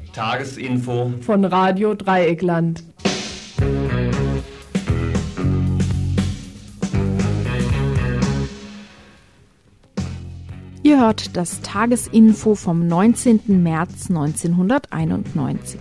Tagesinfo von Radio Dreieckland. Ihr hört das Tagesinfo vom 19. März 1991.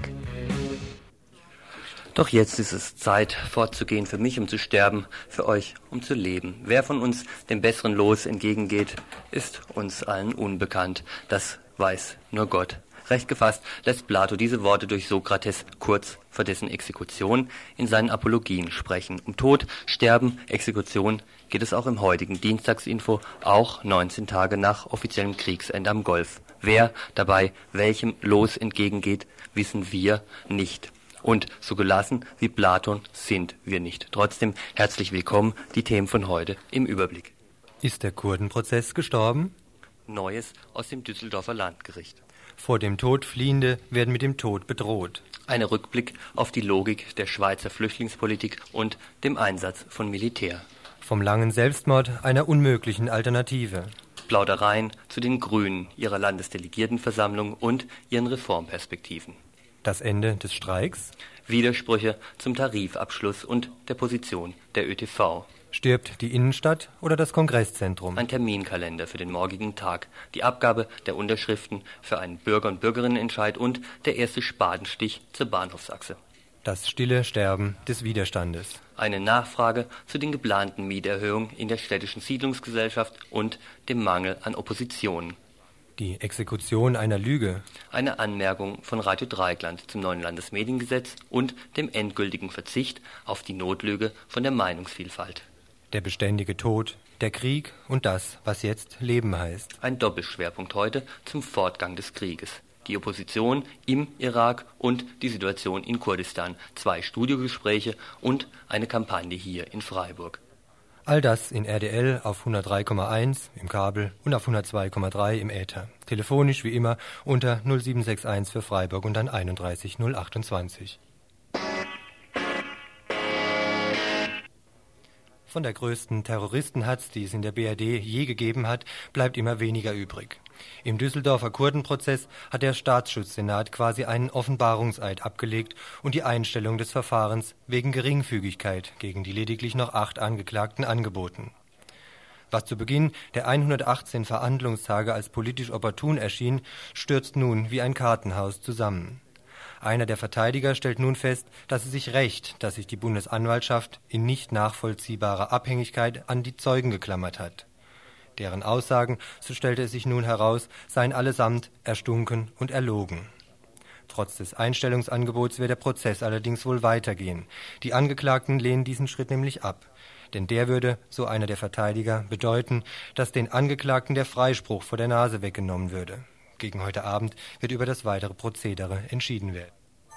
Doch jetzt ist es Zeit, fortzugehen, für mich, um zu sterben, für euch, um zu leben. Wer von uns dem besseren Los entgegengeht, ist uns allen unbekannt. Das weiß nur Gott. Recht gefasst lässt Plato diese Worte durch Sokrates kurz vor dessen Exekution in seinen Apologien sprechen. Um Tod, Sterben, Exekution geht es auch im heutigen Dienstagsinfo, auch 19 Tage nach offiziellem Kriegsende am Golf. Wer dabei welchem Los entgegengeht, wissen wir nicht. Und so gelassen wie Platon sind wir nicht. Trotzdem herzlich willkommen, die Themen von heute im Überblick. Ist der Kurdenprozess gestorben? Neues aus dem Düsseldorfer Landgericht. Vor dem Tod Fliehende werden mit dem Tod bedroht. Ein Rückblick auf die Logik der Schweizer Flüchtlingspolitik und dem Einsatz von Militär. Vom langen Selbstmord einer unmöglichen Alternative. Plaudereien zu den Grünen, ihrer Landesdelegiertenversammlung und ihren Reformperspektiven. Das Ende des Streiks? Widersprüche zum Tarifabschluss und der Position der ÖTV. Stirbt die Innenstadt oder das Kongresszentrum? Ein Terminkalender für den morgigen Tag, die Abgabe der Unterschriften für einen Bürger- und Bürgerinnenentscheid und der erste Spatenstich zur Bahnhofsachse. Das stille Sterben des Widerstandes. Eine Nachfrage zu den geplanten Mieterhöhungen in der städtischen Siedlungsgesellschaft und dem Mangel an Opposition. Die Exekution einer Lüge. Eine Anmerkung von Radio Dreieckland zum neuen Landesmediengesetz und dem endgültigen Verzicht auf die Notlüge von der Meinungsvielfalt. Der beständige Tod, der Krieg und das, was jetzt Leben heißt. Ein Doppelschwerpunkt heute zum Fortgang des Krieges. Die Opposition im Irak und die Situation in Kurdistan. 2 Studiogespräche und eine Kampagne hier in Freiburg. All das in RDL auf 103,1 im Kabel und auf 102,3 im Äther. Telefonisch wie immer unter 0761 für Freiburg und dann 31 028. Von der größten Terroristenhatz, die es in der BRD je gegeben hat, bleibt immer weniger übrig. Im Düsseldorfer Kurdenprozess hat der Staatsschutzsenat quasi einen Offenbarungseid abgelegt und die Einstellung des Verfahrens wegen Geringfügigkeit gegen die lediglich noch 8 Angeklagten angeboten. Was zu Beginn der 118 Verhandlungstage als politisch opportun erschien, stürzt nun wie ein Kartenhaus zusammen. Einer der Verteidiger stellt nun fest, dass es sich rächt, dass sich die Bundesanwaltschaft in nicht nachvollziehbarer Abhängigkeit an die Zeugen geklammert hat. Deren Aussagen, so stellte es sich nun heraus, seien allesamt erstunken und erlogen. Trotz des Einstellungsangebots wird der Prozess allerdings wohl weitergehen. Die Angeklagten lehnen diesen Schritt nämlich ab. Denn der würde, so einer der Verteidiger, bedeuten, dass den Angeklagten der Freispruch vor der Nase weggenommen würde. Gegen heute Abend wird über das weitere Prozedere entschieden werden.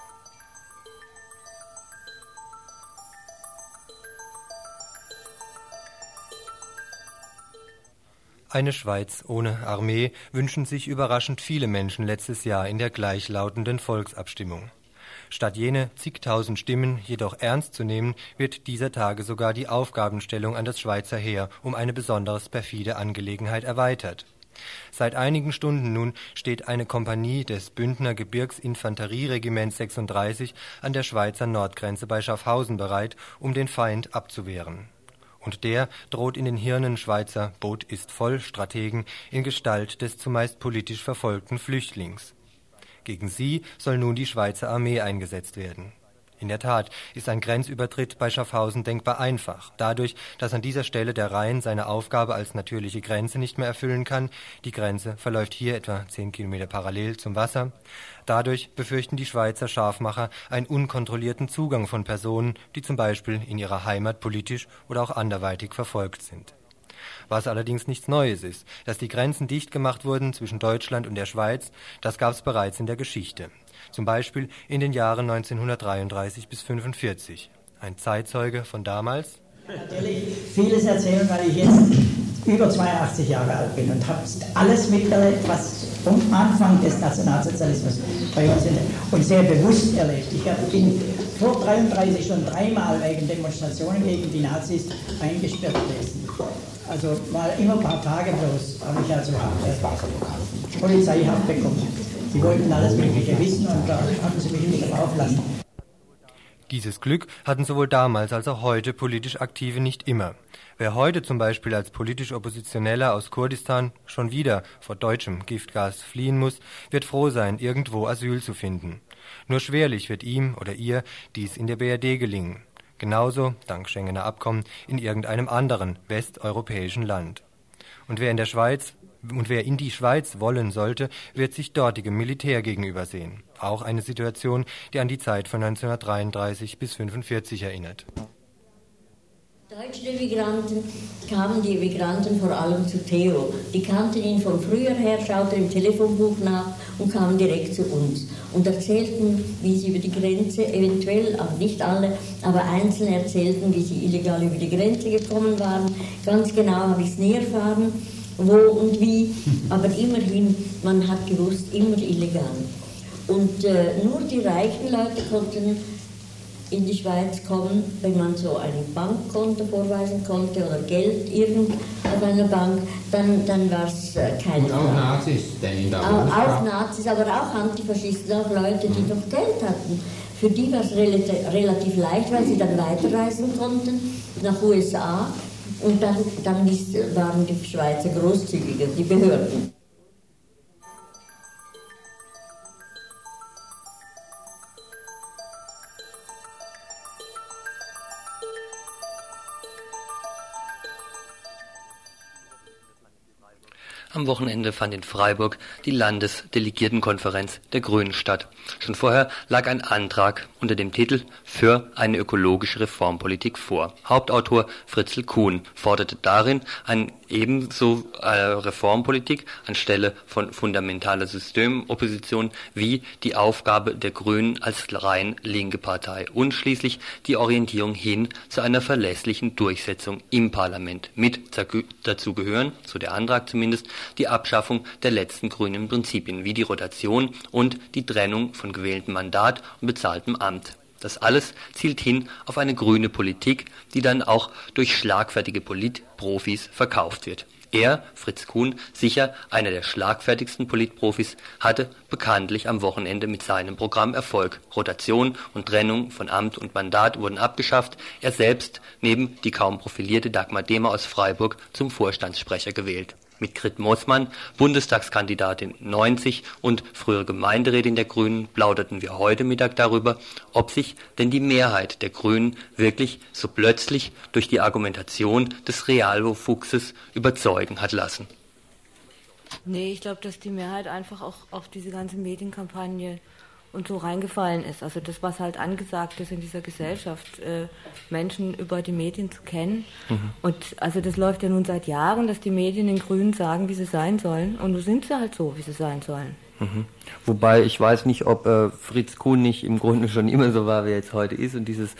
Eine Schweiz ohne Armee wünschen sich überraschend viele Menschen letztes Jahr in der gleichlautenden Volksabstimmung. Statt jene zigtausend Stimmen jedoch ernst zu nehmen, wird dieser Tage sogar die Aufgabenstellung an das Schweizer Heer um eine besonders perfide Angelegenheit erweitert. Seit einigen Stunden nun steht eine Kompanie des Bündner Gebirgsinfanterieregiments 36 an der Schweizer Nordgrenze bei Schaffhausen bereit, um den Feind abzuwehren. Und der droht in den Hirnen Schweizer Boot ist voll Strategen in Gestalt des zumeist politisch verfolgten Flüchtlings. Gegen sie soll nun die Schweizer Armee eingesetzt werden. In der Tat ist ein Grenzübertritt bei Schaffhausen denkbar einfach. Dadurch, dass an dieser Stelle der Rhein seine Aufgabe als natürliche Grenze nicht mehr erfüllen kann, die Grenze verläuft hier etwa 10 Kilometer parallel zum Wasser. Dadurch befürchten die Schweizer Scharfmacher einen unkontrollierten Zugang von Personen, die zum Beispiel in ihrer Heimat politisch oder auch anderweitig verfolgt sind. Was allerdings nichts Neues ist, dass die Grenzen dicht gemacht wurden zwischen Deutschland und der Schweiz, das gab es bereits in der Geschichte. Zum Beispiel in den Jahren 1933 bis 1945. Ein Zeitzeuge von damals. Natürlich vieles erzählen, weil ich jetzt über 82 Jahre alt bin und habe alles miterlebt, was vom Anfang des Nationalsozialismus bei uns und sehr bewusst erlebt. Ich bin vor 1933 schon 3-mal wegen Demonstrationen gegen die Nazis eingesperrt gewesen. Also mal immer ein paar Tage bloß habe ich also Polizeihaft bekommen. Sie wollten alles Mögliche wissen und da drauf lassen. Dieses Glück hatten sowohl damals als auch heute politisch Aktive nicht immer. Wer heute zum Beispiel als politisch Oppositioneller aus Kurdistan schon wieder vor deutschem Giftgas fliehen muss, wird froh sein, irgendwo Asyl zu finden. Nur schwerlich wird ihm oder ihr dies in der BRD gelingen. Genauso, dank Schengener Abkommen, in irgendeinem anderen westeuropäischen Land. Und wer in die Schweiz wollen sollte, wird sich dortigem Militär gegenübersehen. Auch eine Situation, die an die Zeit von 1933 bis 1945 erinnert. Deutsche Emigranten kamen die Emigranten vor allem zu Theo. Die kannten ihn von früher her, schauten im Telefonbuch nach und kamen direkt zu uns und erzählten, wie sie über die Grenze, eventuell, auch nicht alle, aber einzeln erzählten, wie sie illegal über die Grenze gekommen waren. Ganz genau habe ich es nie erfahren, wo und wie, aber immerhin, man hat gewusst, immer illegal. Und nur die reichen Leute konnten in die Schweiz kommen, wenn man so ein Bankkonto vorweisen konnte oder Geld auf einer Bank, dann war es keine Frage. Auch Nazis, denn in der auch Nazis, aber auch Antifaschisten, auch Leute, die noch Geld hatten. Für die war es relativ leicht, weil sie dann weiterreisen konnten nach USA und dann waren die Schweizer großzügiger, die Behörden. Am Wochenende fand in Freiburg die Landesdelegiertenkonferenz der Grünen statt. Schon vorher lag ein Antrag unter dem Titel »Für eine ökologische Reformpolitik« vor. Hauptautor Fritzl Kuhn forderte darin eine ebenso Reformpolitik anstelle von fundamentaler Systemopposition wie die Aufgabe der Grünen als rein linke Partei und schließlich die Orientierung hin zu einer verlässlichen Durchsetzung im Parlament. Mit dazu gehören, so der Antrag zumindest, die Abschaffung der letzten grünen Prinzipien wie die Rotation und die Trennung von gewähltem Mandat und bezahltem Amt. Das alles zielt hin auf eine grüne Politik, die dann auch durch schlagfertige Politprofis verkauft wird. Er, Fritz Kuhn, sicher einer der schlagfertigsten Politprofis, hatte bekanntlich am Wochenende mit seinem Programm Erfolg. Rotation und Trennung von Amt und Mandat wurden abgeschafft. Er selbst neben die kaum profilierte Dagmar Demer aus Freiburg zum Vorstandssprecher gewählt. Mit Grit Moosmann, Bundestagskandidatin 90 und frühere Gemeinderätin der Grünen, plauderten wir heute Mittag darüber, ob sich denn die Mehrheit der Grünen wirklich so plötzlich durch die Argumentation des Reallo-Fuchses überzeugen hat lassen. Nee, ich glaube, dass die Mehrheit einfach auch auf diese ganze Medienkampagne und so reingefallen ist. Also das, was halt angesagt ist in dieser Gesellschaft, Menschen über die Medien zu kennen. Und also das läuft ja nun seit Jahren, dass die Medien den Grünen sagen, wie sie sein sollen. Und nun sind sie halt so, wie sie sein sollen. Wobei ich weiß nicht, ob Fritz Kuhn nicht im Grunde schon immer so war, wie er jetzt heute ist und dieses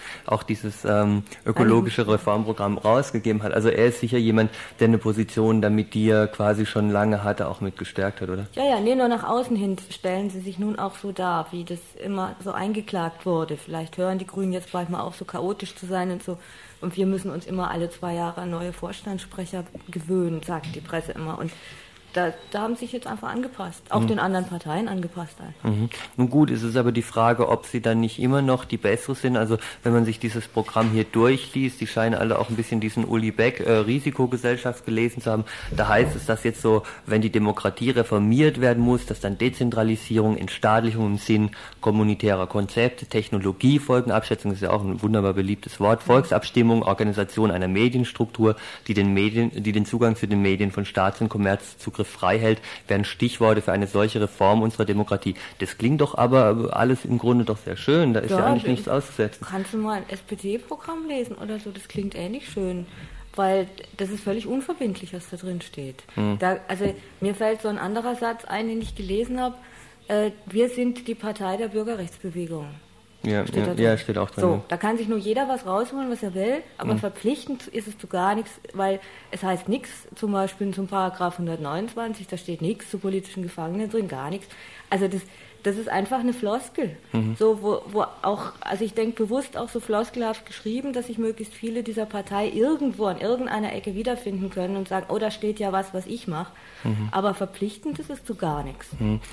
ökologische Reformprogramm rausgegeben hat. Also er ist sicher jemand, der eine Position damit, die er quasi schon lange hatte, auch mit gestärkt hat, oder? Ja, nee, nur nach außen hin stellen sie sich nun auch so dar, wie das immer so eingeklagt wurde. Vielleicht hören die Grünen jetzt bald mal auf, so chaotisch zu sein und so. Und wir müssen uns immer alle 2 Jahre an neue Vorstandssprecher gewöhnen, sagt die Presse immer. Und da haben sich jetzt einfach angepasst, auch den anderen Parteien angepasst. Nun gut, ist es aber die Frage, ob sie dann nicht immer noch die bessere sind. Also wenn man sich dieses Programm hier durchliest, die scheinen alle auch ein bisschen diesen Uli Beck Risikogesellschaft gelesen zu haben. Da heißt es, dass jetzt so, wenn die Demokratie reformiert werden muss, dass dann Dezentralisierung, Entstaatlichung im Sinn kommunitärer Konzepte, Technologiefolgenabschätzung ist ja auch ein wunderbar beliebtes Wort, Volksabstimmung, Organisation einer Medienstruktur, die den Zugang zu den Medien von Staats- und Kommerzzugriff frei hält, wären Stichworte für eine solche Reform unserer Demokratie. Das klingt doch aber alles im Grunde doch sehr schön, da ist ja eigentlich nichts auszusetzen. Kannst du mal ein SPD-Programm lesen oder so, das klingt ähnlich schön, weil das ist völlig unverbindlich, was da drin steht. Also mir fällt so ein anderer Satz ein, den ich gelesen habe, wir sind die Partei der Bürgerrechtsbewegung. Ja, steht auch drin. So, da kann sich nur jeder was rausholen, was er will, aber verpflichtend ist es zu gar nichts, weil es heißt nichts, zum Beispiel zum Paragraph 129, da steht nichts zu politischen Gefangenen drin, gar nichts. Also das ist einfach eine Floskel. So, wo auch, also ich denke bewusst auch so floskelhaft geschrieben, dass sich möglichst viele dieser Partei irgendwo an irgendeiner Ecke wiederfinden können und sagen, oh, da steht ja was ich mache. Aber verpflichtend ist es zu gar nichts.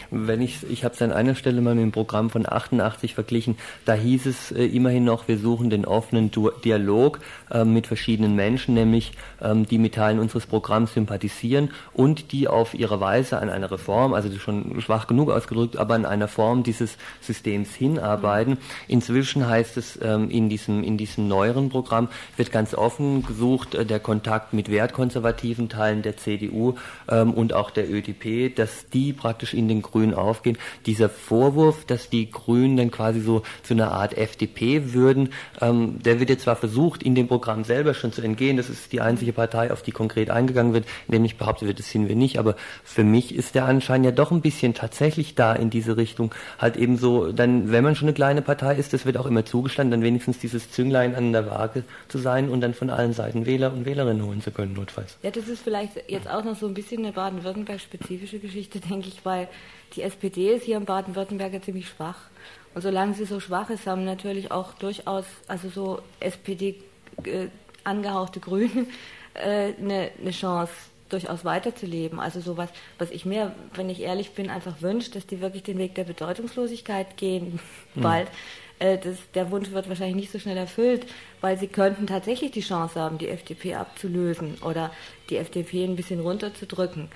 Ich habe es an einer Stelle mal mit dem Programm von 88 verglichen, da hieß es immerhin noch, wir suchen den offenen Dialog mit verschiedenen Menschen, nämlich die mit Teilen unseres Programms sympathisieren und die auf ihre Weise an einer Reform, also schon schwach genug ausgedrückt, aber an einer Form dieses Systems hinarbeiten. Inzwischen heißt es in diesem neueren Programm, wird ganz offen gesucht, der Kontakt mit wertkonservativen Teilen der CDU und auch der ÖDP, dass die praktisch in den Grünen aufgehen. Dieser Vorwurf, dass die Grünen dann quasi so zu einer Art FDP würden, der wird jetzt zwar versucht, in dem Programm selber schon zu entgehen, das ist die einzige Partei, auf die konkret eingegangen wird, nämlich behauptet wird, das sind wir nicht, aber für mich ist der Anschein ja doch ein bisschen tatsächlich da in diese Richtung, halt eben so, dann, wenn man schon eine kleine Partei ist, das wird auch immer zugestanden, dann wenigstens dieses Zünglein an der Waage zu sein und dann von allen Seiten Wähler und Wählerinnen holen zu können, notfalls. Ja, das ist vielleicht jetzt auch noch so ein bisschen eine Baden-Württemberg-spezifische Geschichte, denke ich, weil die SPD ist hier in Baden-Württemberg ja ziemlich schwach. Und solange sie so schwach ist, haben natürlich auch durchaus, also so SPD angehauchte Grüne eine Chance, durchaus weiterzuleben. Also sowas, was ich mir, wenn ich ehrlich bin, einfach wünsche, dass die wirklich den Weg der Bedeutungslosigkeit gehen, bald. Der Wunsch wird wahrscheinlich nicht so schnell erfüllt, weil sie könnten tatsächlich die Chance haben, die FDP abzulösen oder die FDP ein bisschen runterzudrücken.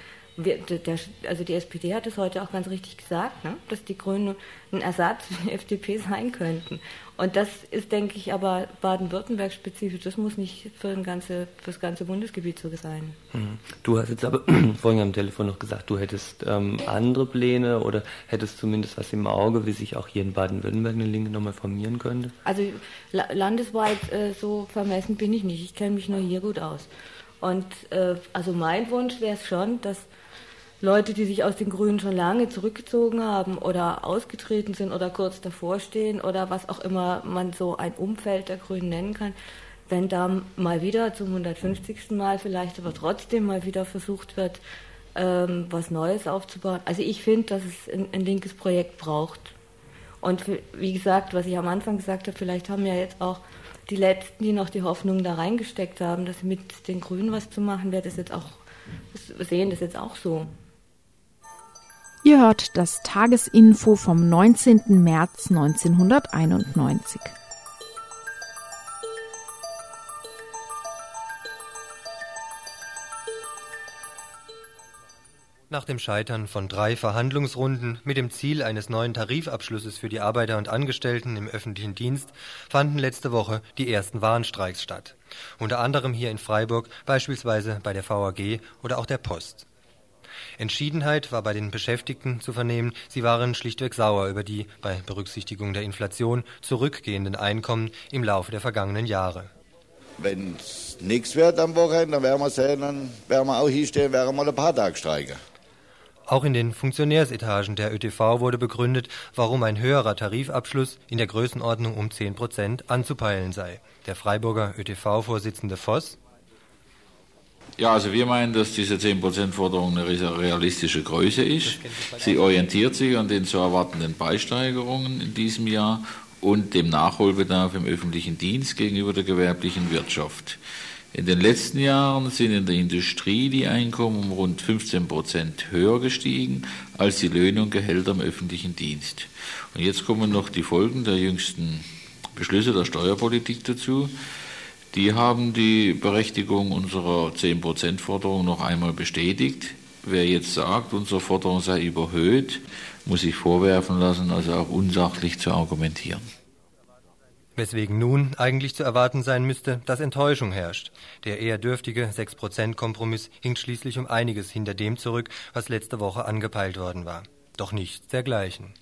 Also die SPD hat es heute auch ganz richtig gesagt, ne? Dass die Grünen ein Ersatz für die FDP sein könnten. Und das ist, denke ich, aber Baden-Württemberg spezifisch. Das muss nicht für das ganze Bundesgebiet so sein. Du hast jetzt aber vorhin am Telefon noch gesagt, du hättest andere Pläne oder hättest zumindest was im Auge, wie sich auch hier in Baden-Württemberg eine Linke nochmal formieren könnte? Also landesweit so vermessen bin ich nicht. Ich kenne mich nur hier gut aus. Und also mein Wunsch wäre es schon, dass Leute, die sich aus den Grünen schon lange zurückgezogen haben oder ausgetreten sind oder kurz davor stehen oder was auch immer man so ein Umfeld der Grünen nennen kann, wenn da mal wieder zum 150. Mal vielleicht aber trotzdem mal wieder versucht wird, was Neues aufzubauen. Also ich finde, dass es ein linkes Projekt braucht. Und wie gesagt, was ich am Anfang gesagt habe, vielleicht haben ja jetzt auch die Letzten, die noch die Hoffnung da reingesteckt haben, dass mit den Grünen was zu machen, sehen das jetzt auch so. Ihr hört das Tagesinfo vom 19. März 1991. Nach dem Scheitern von 3 Verhandlungsrunden mit dem Ziel eines neuen Tarifabschlusses für die Arbeiter und Angestellten im öffentlichen Dienst fanden letzte Woche die ersten Warnstreiks statt. Unter anderem hier in Freiburg, beispielsweise bei der VAG oder auch der Post. Entschiedenheit war bei den Beschäftigten zu vernehmen, sie waren schlichtweg sauer über die, bei Berücksichtigung der Inflation, zurückgehenden Einkommen im Laufe der vergangenen Jahre. Wenn es nichts wird am Wochenende, dann werden wir sehen, dann werden wir auch hier stehen, werden wir mal ein paar Tage streiken. Auch in den Funktionärsetagen der ÖTV wurde begründet, warum ein höherer Tarifabschluss in der Größenordnung um 10% anzupeilen sei. Der Freiburger ÖTV-Vorsitzende Voss: Ja, also wir meinen, dass diese 10%-Forderung eine realistische Größe ist. Sie orientiert sich an den zu erwartenden Preissteigerungen in diesem Jahr und dem Nachholbedarf im öffentlichen Dienst gegenüber der gewerblichen Wirtschaft. In den letzten Jahren sind in der Industrie die Einkommen um rund 15% höher gestiegen als die Löhne und Gehälter im öffentlichen Dienst. Und jetzt kommen noch die Folgen der jüngsten Beschlüsse der Steuerpolitik dazu. Die haben die Berechtigung unserer 10%-Forderung noch einmal bestätigt. Wer jetzt sagt, unsere Forderung sei überhöht, muss sich vorwerfen lassen, also auch unsachlich zu argumentieren. Weswegen nun eigentlich zu erwarten sein müsste, dass Enttäuschung herrscht. Der eher dürftige 6%-Kompromiss hinkt schließlich um einiges hinter dem zurück, was letzte Woche angepeilt worden war. Doch nichts dergleichen.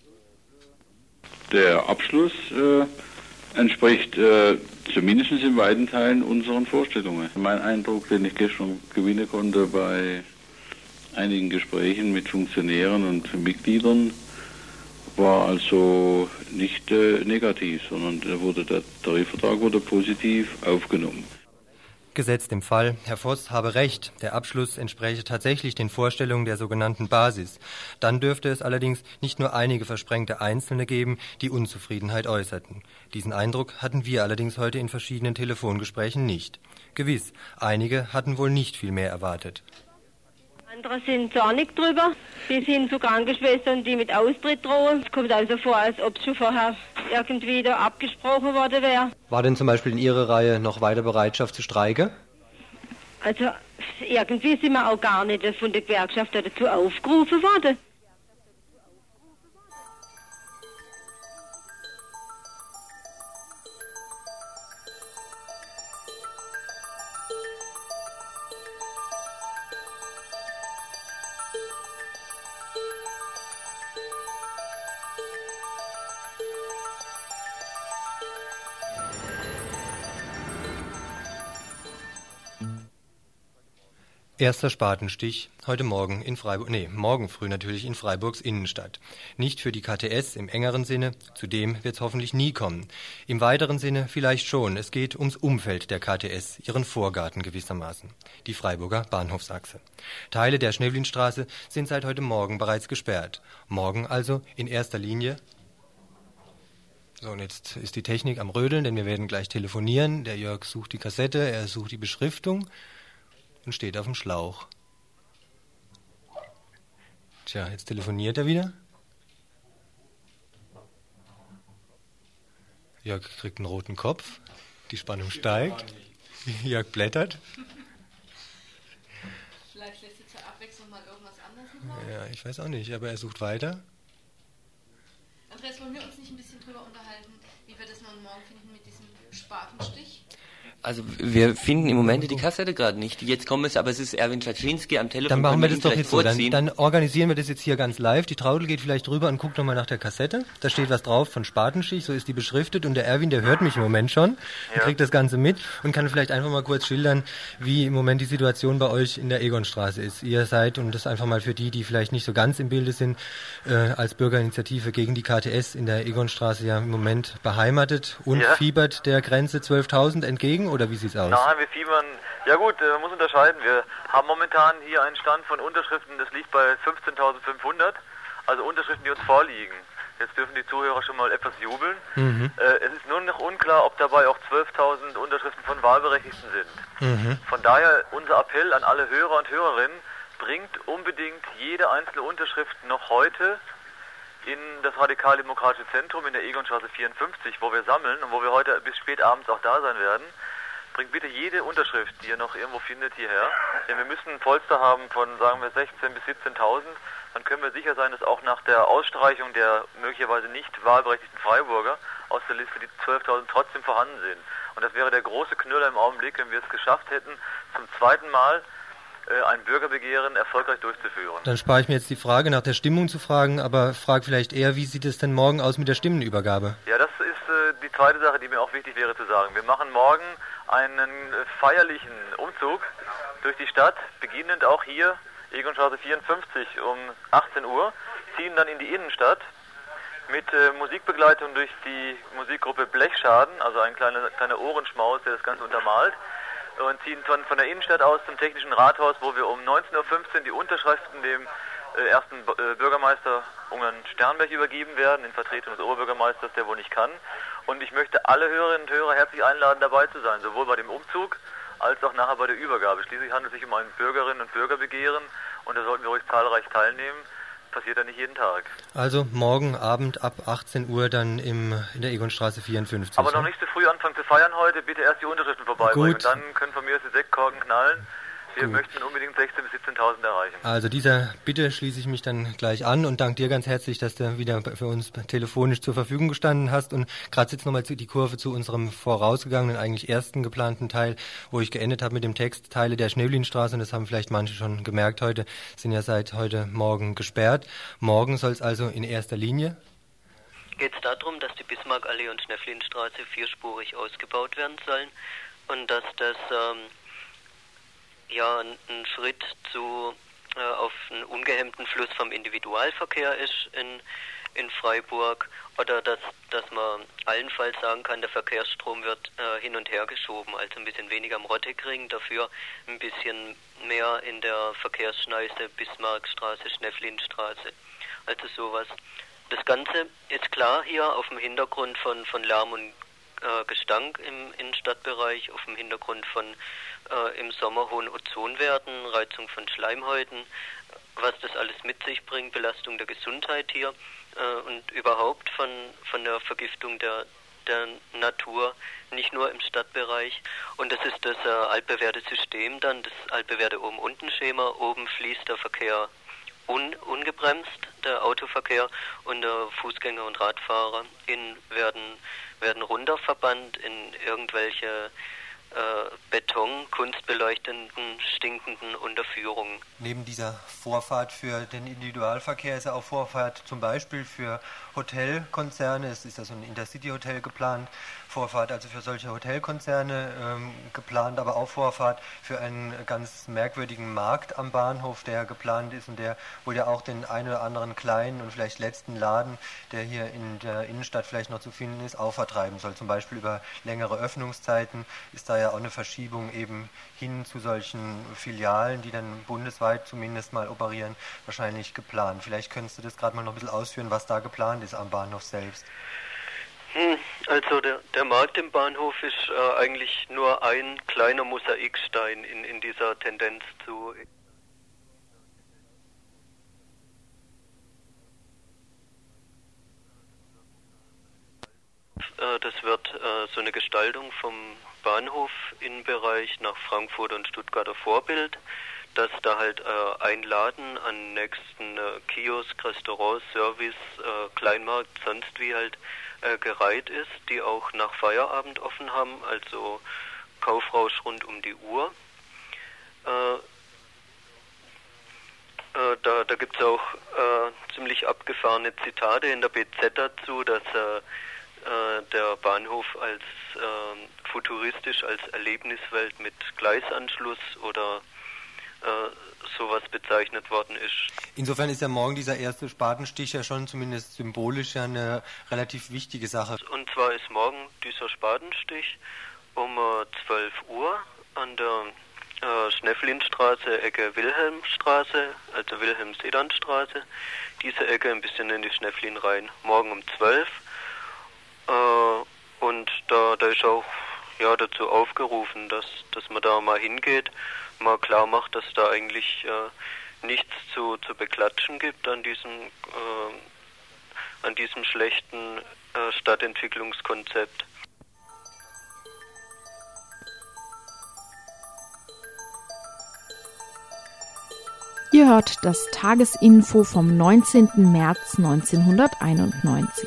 Der Abschluss entspricht zumindest in weiten Teilen unseren Vorstellungen. Mein Eindruck, den ich gestern gewinnen konnte bei einigen Gesprächen mit Funktionären und Mitgliedern, war also nicht negativ, sondern der Tarifvertrag wurde positiv aufgenommen. Gesetzt im Fall, Herr Voss habe recht, der Abschluss entspräche tatsächlich den Vorstellungen der sogenannten Basis. Dann dürfte es allerdings nicht nur einige versprengte Einzelne geben, die Unzufriedenheit äußerten. Diesen Eindruck hatten wir allerdings heute in verschiedenen Telefongesprächen nicht. Gewiss, einige hatten wohl nicht viel mehr erwartet. Andere sind zornig drüber, bis hin zu Krankenschwestern, die mit Austritt drohen. Es kommt also vor, als ob es schon vorher irgendwie da abgesprochen worden wäre. War denn zum Beispiel in Ihrer Reihe noch weiter Bereitschaft zu Streiken? Also irgendwie sind wir auch gar nicht von der Gewerkschaft dazu aufgerufen worden. Erster Spatenstich heute Morgen in Freiburg, morgen früh natürlich in Freiburgs Innenstadt. Nicht für die KTS im engeren Sinne, zu dem wird es hoffentlich nie kommen. Im weiteren Sinne vielleicht schon. Es geht ums Umfeld der KTS, ihren Vorgarten gewissermaßen, die Freiburger Bahnhofsachse. Teile der Schnewlinstraße sind seit heute Morgen bereits gesperrt. Morgen also in erster Linie. So, und jetzt ist die Technik am Rödeln, denn wir werden gleich telefonieren. Der Jörg sucht die Kassette, er sucht die Beschriftung. Und steht auf dem Schlauch. Tja, jetzt telefoniert er wieder. Jörg kriegt einen roten Kopf. Die Spannung steigt. Jörg blättert. Vielleicht lässt sich zur Abwechslung mal irgendwas anderes machen. Ja, ich weiß auch nicht, aber er sucht weiter. Andreas, wollen wir uns nicht ein bisschen drüber unterhalten, wie wir das nun morgen finden mit diesem Spatenstich? Also wir finden im Moment die Kassette gerade nicht. Jetzt kommt es, aber es ist Erwin Czaczynski am Telefon. Dann machen wir das doch jetzt so. Dann organisieren wir das jetzt hier ganz live. Die Traudel geht vielleicht rüber und guckt nochmal nach der Kassette. Da steht was drauf von Spatenstich, so ist die beschriftet. Und der Erwin, der hört mich im Moment schon und kriegt das Ganze mit und kann vielleicht einfach mal kurz schildern, wie im Moment die Situation bei euch in der Egonstraße ist. Ihr seid, und das einfach mal für die vielleicht nicht so ganz im Bilde sind, als Bürgerinitiative gegen die KTS in der Egonstraße ja im Moment beheimatet und fiebert der Grenze 12.000 entgegen. Oder wie sieht's aus? Nein, wir fiebern. Ja gut, man muss unterscheiden. Wir haben momentan hier einen Stand von Unterschriften, das liegt bei 15.500. Also Unterschriften, die uns vorliegen. Jetzt dürfen die Zuhörer schon mal etwas jubeln. Es ist nur noch unklar, ob dabei auch 12.000 Unterschriften von Wahlberechtigten sind. Von daher unser Appell an alle Hörer und Hörerinnen, bringt unbedingt jede einzelne Unterschrift noch heute in das Radikaldemokratische Zentrum in der Egonstraße 54, wo wir sammeln und wo wir heute bis spät abends auch da sein werden. Bringt bitte jede Unterschrift, die ihr noch irgendwo findet, hierher. Denn wir müssen ein Polster haben von, sagen wir, 16.000 bis 17.000. Dann können wir sicher sein, dass auch nach der Ausstreichung der möglicherweise nicht wahlberechtigten Freiburger aus der Liste die 12.000 trotzdem vorhanden sind. Und das wäre der große Knüller im Augenblick, wenn wir es geschafft hätten, zum zweiten Mal ein Bürgerbegehren erfolgreich durchzuführen. Dann spare ich mir jetzt die Frage, nach der Stimmung zu fragen, aber frage vielleicht eher, wie sieht es denn morgen aus mit der Stimmenübergabe? Ja, das ist die zweite Sache, die mir auch wichtig wäre zu sagen. Wir machen morgen einen feierlichen Umzug durch die Stadt, beginnend auch hier, Egonstraße 54 um 18 Uhr, ziehen dann in die Innenstadt mit Musikbegleitung durch die Musikgruppe Blechschaden, also ein kleiner Ohrenschmaus, der das Ganze untermalt, und ziehen von der Innenstadt aus zum Technischen Rathaus, wo wir um 19.15 Uhr die Unterschriften dem ersten Bürgermeister Ungarn Sternberg übergeben werden, in Vertretung des Oberbürgermeisters, der wohl nicht kann. Und ich möchte alle Hörerinnen und Hörer herzlich einladen, dabei zu sein, sowohl bei dem Umzug als auch nachher bei der Übergabe. Schließlich handelt es sich um ein Bürgerinnen- und Bürgerbegehren und da sollten wir ruhig zahlreich teilnehmen. Passiert ja nicht jeden Tag. Also morgen Abend ab 18 Uhr dann in der Egonstraße 54. Aber noch nicht zu früh anfangen zu feiern heute, bitte erst die Unterschriften vorbeibringen. Und dann können von mir aus die Sektkorken knallen. Wir möchten unbedingt 16.000 bis 17.000 erreichen. Also dieser Bitte schließe ich mich dann gleich an und danke dir ganz herzlich, dass du wieder für uns telefonisch zur Verfügung gestanden hast. Und gerade jetzt nochmal die Kurve zu unserem vorausgegangenen, eigentlich ersten geplanten Teil, wo ich geendet habe mit dem Text, Teile der Schnewlinstraße, und das haben vielleicht manche schon gemerkt heute, sind ja seit heute Morgen gesperrt. Morgen soll es also in erster Linie... Geht es darum, dass die Bismarckallee und Schnewlinstraße vierspurig ausgebaut werden sollen und dass das... ein Schritt auf einen ungehemmten Fluss vom Individualverkehr ist in Freiburg oder dass man allenfalls sagen kann, der Verkehrsstrom wird hin und her geschoben, also ein bisschen weniger am Rottekring, dafür ein bisschen mehr in der Verkehrsschneise Bismarckstraße, Schnefflinstraße, also sowas. Das Ganze ist klar hier auf dem Hintergrund von Lärm und Gestank im Innenstadtbereich, auf dem Hintergrund von im Sommer hohen Ozonwerten, Reizung von Schleimhäuten, was das alles mit sich bringt, Belastung der Gesundheit hier und überhaupt von der Vergiftung der Natur, nicht nur im Stadtbereich. Und das ist das altbewährte System dann, das altbewährte Oben-Unten-Schema. Oben fließt der Verkehr ungebremst, der Autoverkehr, und der Fußgänger und Radfahrer werden runterverbannt in irgendwelche Beton, kunstbeleuchtenden, stinkenden Unterführungen. Neben dieser Vorfahrt für den Individualverkehr ist ja auch Vorfahrt zum Beispiel für Hotelkonzerne. Es ist ja so ein Intercity-Hotel geplant, Vorfahrt also für solche Hotelkonzerne geplant, aber auch Vorfahrt für einen ganz merkwürdigen Markt am Bahnhof, der geplant ist und der wohl ja auch den einen oder anderen kleinen und vielleicht letzten Laden, der hier in der Innenstadt vielleicht noch zu finden ist, auch vertreiben soll. Zum Beispiel über längere Öffnungszeiten ist da ja auch eine Verschiebung eben hin zu solchen Filialen, die dann bundesweit zumindest mal operieren, wahrscheinlich geplant. Vielleicht könntest du das gerade mal noch ein bisschen ausführen, was da geplant ist am Bahnhof selbst. Also der Markt im Bahnhof ist eigentlich nur ein kleiner Mosaikstein in dieser Tendenz zu... Das wird so eine Gestaltung vom Bahnhof-Innenbereich nach Frankfurt und Stuttgarter Vorbild, dass da halt ein Laden an nächsten Kiosk, Restaurant, Service, Kleinmarkt, sonst wie halt gereiht ist, die auch nach Feierabend offen haben, also Kaufrausch rund um die Uhr. Da gibt es auch ziemlich abgefahrene Zitate in der BZ dazu, dass der Bahnhof als futuristisch, als Erlebniswelt mit Gleisanschluss oder sowas bezeichnet worden ist. Insofern ist ja morgen dieser erste Spatenstich ja schon zumindest symbolisch ja eine relativ wichtige Sache. Und zwar ist morgen dieser Spatenstich um 12 Uhr an der Schnefflinstraße, Ecke Wilhelmstraße, also Wilhelm-Sedan-Straße. Diese Ecke ein bisschen in die Schnefflin rein. Morgen um 12. Und da ist auch dazu aufgerufen, dass man da mal hingeht, mal klar macht, dass da eigentlich nichts zu beklatschen gibt an diesem schlechten Stadtentwicklungskonzept. Ihr hört das Tagesinfo vom 19. März 1991.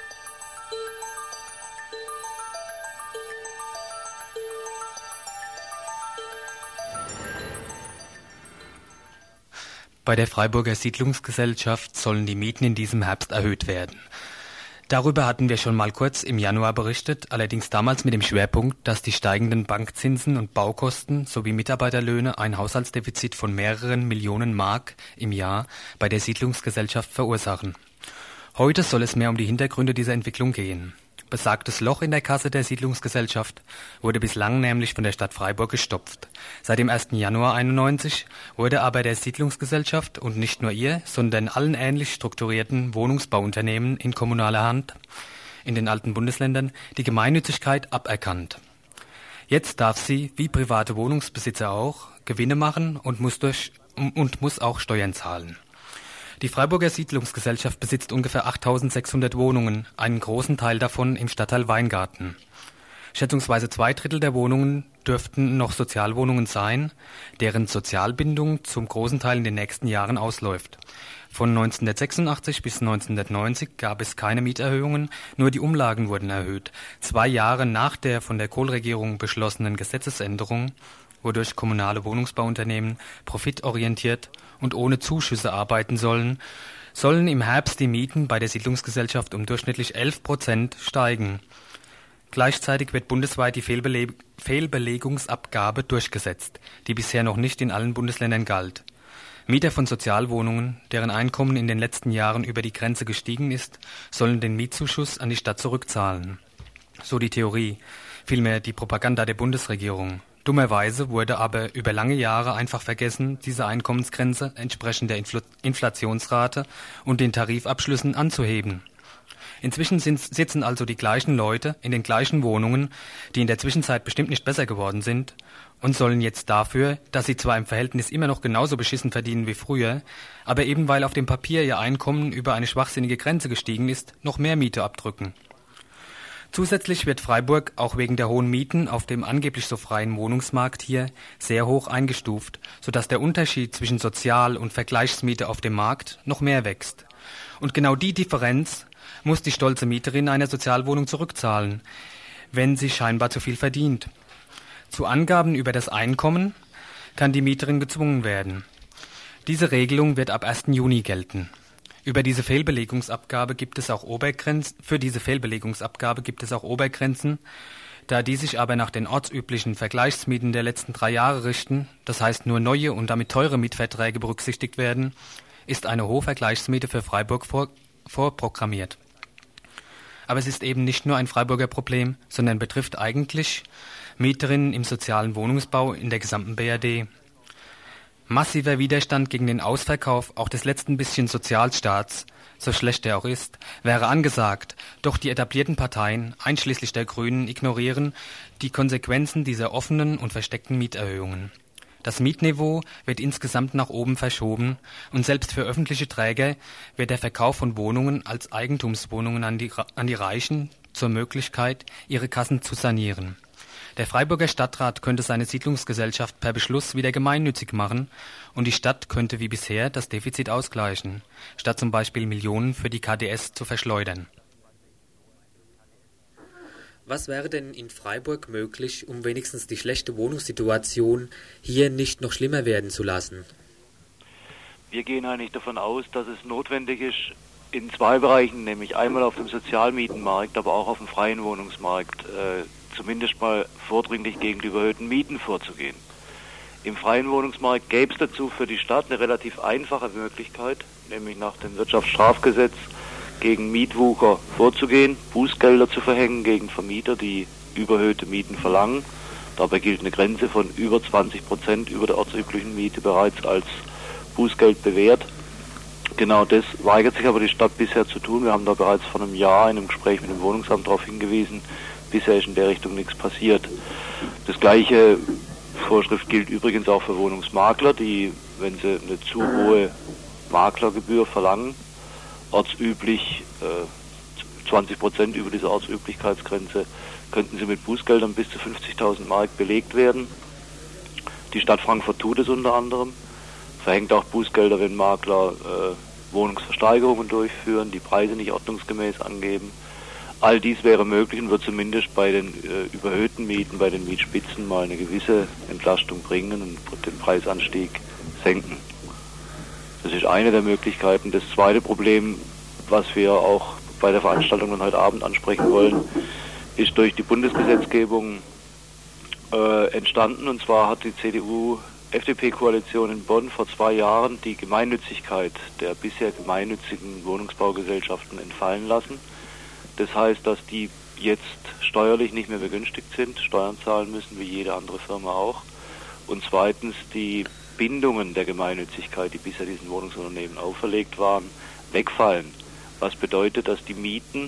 Bei der Freiburger Siedlungsgesellschaft sollen die Mieten in diesem Herbst erhöht werden. Darüber hatten wir schon mal kurz im Januar berichtet, allerdings damals mit dem Schwerpunkt, dass die steigenden Bankzinsen und Baukosten sowie Mitarbeiterlöhne ein Haushaltsdefizit von mehreren Millionen Mark im Jahr bei der Siedlungsgesellschaft verursachen. Heute soll es mehr um die Hintergründe dieser Entwicklung gehen. Besagtes Loch in der Kasse der Siedlungsgesellschaft wurde bislang nämlich von der Stadt Freiburg gestopft. Seit dem 1. Januar 1991 wurde aber der Siedlungsgesellschaft und nicht nur ihr, sondern allen ähnlich strukturierten Wohnungsbauunternehmen in kommunaler Hand in den alten Bundesländern die Gemeinnützigkeit aberkannt. Jetzt darf sie, wie private Wohnungsbesitzer auch, Gewinne machen und muss auch Steuern zahlen. Die Freiburger Siedlungsgesellschaft besitzt ungefähr 8.600 Wohnungen, einen großen Teil davon im Stadtteil Weingarten. Schätzungsweise 2/3 der Wohnungen dürften noch Sozialwohnungen sein, deren Sozialbindung zum großen Teil in den nächsten Jahren ausläuft. Von 1986 bis 1990 gab es keine Mieterhöhungen, nur die Umlagen wurden erhöht. 2 Jahre nach der von der Kohl-Regierung beschlossenen Gesetzesänderung, wodurch kommunale Wohnungsbauunternehmen profitorientiert und ohne Zuschüsse arbeiten sollen im Herbst die Mieten bei der Siedlungsgesellschaft um durchschnittlich 11% steigen. Gleichzeitig wird bundesweit die Fehlbelegungsabgabe durchgesetzt, die bisher noch nicht in allen Bundesländern galt. Mieter von Sozialwohnungen, deren Einkommen in den letzten Jahren über die Grenze gestiegen ist, sollen den Mietzuschuss an die Stadt zurückzahlen. So die Theorie, vielmehr die Propaganda der Bundesregierung. Dummerweise wurde aber über lange Jahre einfach vergessen, diese Einkommensgrenze entsprechend der Inflationsrate und den Tarifabschlüssen anzuheben. Inzwischen sitzen also die gleichen Leute in den gleichen Wohnungen, die in der Zwischenzeit bestimmt nicht besser geworden sind, und sollen jetzt dafür, dass sie zwar im Verhältnis immer noch genauso beschissen verdienen wie früher, aber eben weil auf dem Papier ihr Einkommen über eine schwachsinnige Grenze gestiegen ist, noch mehr Miete abdrücken. Zusätzlich wird Freiburg auch wegen der hohen Mieten auf dem angeblich so freien Wohnungsmarkt hier sehr hoch eingestuft, sodass der Unterschied zwischen Sozial- und Vergleichsmiete auf dem Markt noch mehr wächst. Und genau die Differenz muss die stolze Mieterin einer Sozialwohnung zurückzahlen, wenn sie scheinbar zu viel verdient. Zu Angaben über das Einkommen kann die Mieterin gezwungen werden. Diese Regelung wird ab 1. Juni gelten. Für diese Fehlbelegungsabgabe gibt es auch Obergrenzen, da die sich aber nach den ortsüblichen Vergleichsmieten der letzten 3 Jahre richten, das heißt nur neue und damit teure Mietverträge berücksichtigt werden, ist eine hohe Vergleichsmiete für Freiburg vorprogrammiert. Aber es ist eben nicht nur ein Freiburger Problem, sondern betrifft eigentlich Mieterinnen im sozialen Wohnungsbau in der gesamten BRD. Massiver Widerstand gegen den Ausverkauf auch des letzten bisschen Sozialstaats, so schlecht er auch ist, wäre angesagt, doch die etablierten Parteien, einschließlich der Grünen, ignorieren die Konsequenzen dieser offenen und versteckten Mieterhöhungen. Das Mietniveau wird insgesamt nach oben verschoben und selbst für öffentliche Träger wird der Verkauf von Wohnungen als Eigentumswohnungen an die Reichen zur Möglichkeit, ihre Kassen zu sanieren. Der Freiburger Stadtrat könnte seine Siedlungsgesellschaft per Beschluss wieder gemeinnützig machen und die Stadt könnte wie bisher das Defizit ausgleichen, statt zum Beispiel Millionen für die KdS zu verschleudern. Was wäre denn in Freiburg möglich, um wenigstens die schlechte Wohnungssituation hier nicht noch schlimmer werden zu lassen? Wir gehen eigentlich davon aus, dass es notwendig ist, in 2 Bereichen, nämlich einmal auf dem Sozialmietenmarkt, aber auch auf dem freien Wohnungsmarkt, zumindest mal vordringlich gegen die überhöhten Mieten vorzugehen. Im freien Wohnungsmarkt gäbe es dazu für die Stadt eine relativ einfache Möglichkeit, nämlich nach dem Wirtschaftsstrafgesetz gegen Mietwucher vorzugehen, Bußgelder zu verhängen gegen Vermieter, die überhöhte Mieten verlangen. Dabei gilt eine Grenze von über 20% über der ortsüblichen Miete bereits als Bußgeld bewährt. Genau das weigert sich aber die Stadt bisher zu tun. Wir haben da bereits vor einem Jahr in einem Gespräch mit dem Wohnungsamt darauf hingewiesen, bisher ist in der Richtung nichts passiert. Das gleiche Vorschrift gilt übrigens auch für Wohnungsmakler, die, wenn sie eine zu hohe Maklergebühr verlangen, ortsüblich 20% über dieser Ortsüblichkeitsgrenze, könnten sie mit Bußgeldern bis zu 50.000 Mark belegt werden. Die Stadt Frankfurt tut es unter anderem, verhängt auch Bußgelder, wenn Makler Wohnungsversteigerungen durchführen, die Preise nicht ordnungsgemäß angeben. All dies wäre möglich und wird zumindest bei den überhöhten Mieten, bei den Mietspitzen mal eine gewisse Entlastung bringen und den Preisanstieg senken. Das ist eine der Möglichkeiten. Das zweite Problem, was wir auch bei der Veranstaltung dann heute Abend ansprechen wollen, ist durch die Bundesgesetzgebung entstanden. Und zwar hat die CDU-FDP-Koalition in Bonn vor 2 Jahren die Gemeinnützigkeit der bisher gemeinnützigen Wohnungsbaugesellschaften entfallen lassen. Das heißt, dass die jetzt steuerlich nicht mehr begünstigt sind, Steuern zahlen müssen, wie jede andere Firma auch. Und zweitens die Bindungen der Gemeinnützigkeit, die bisher diesen Wohnungsunternehmen auferlegt waren, wegfallen. Was bedeutet, dass die Mieten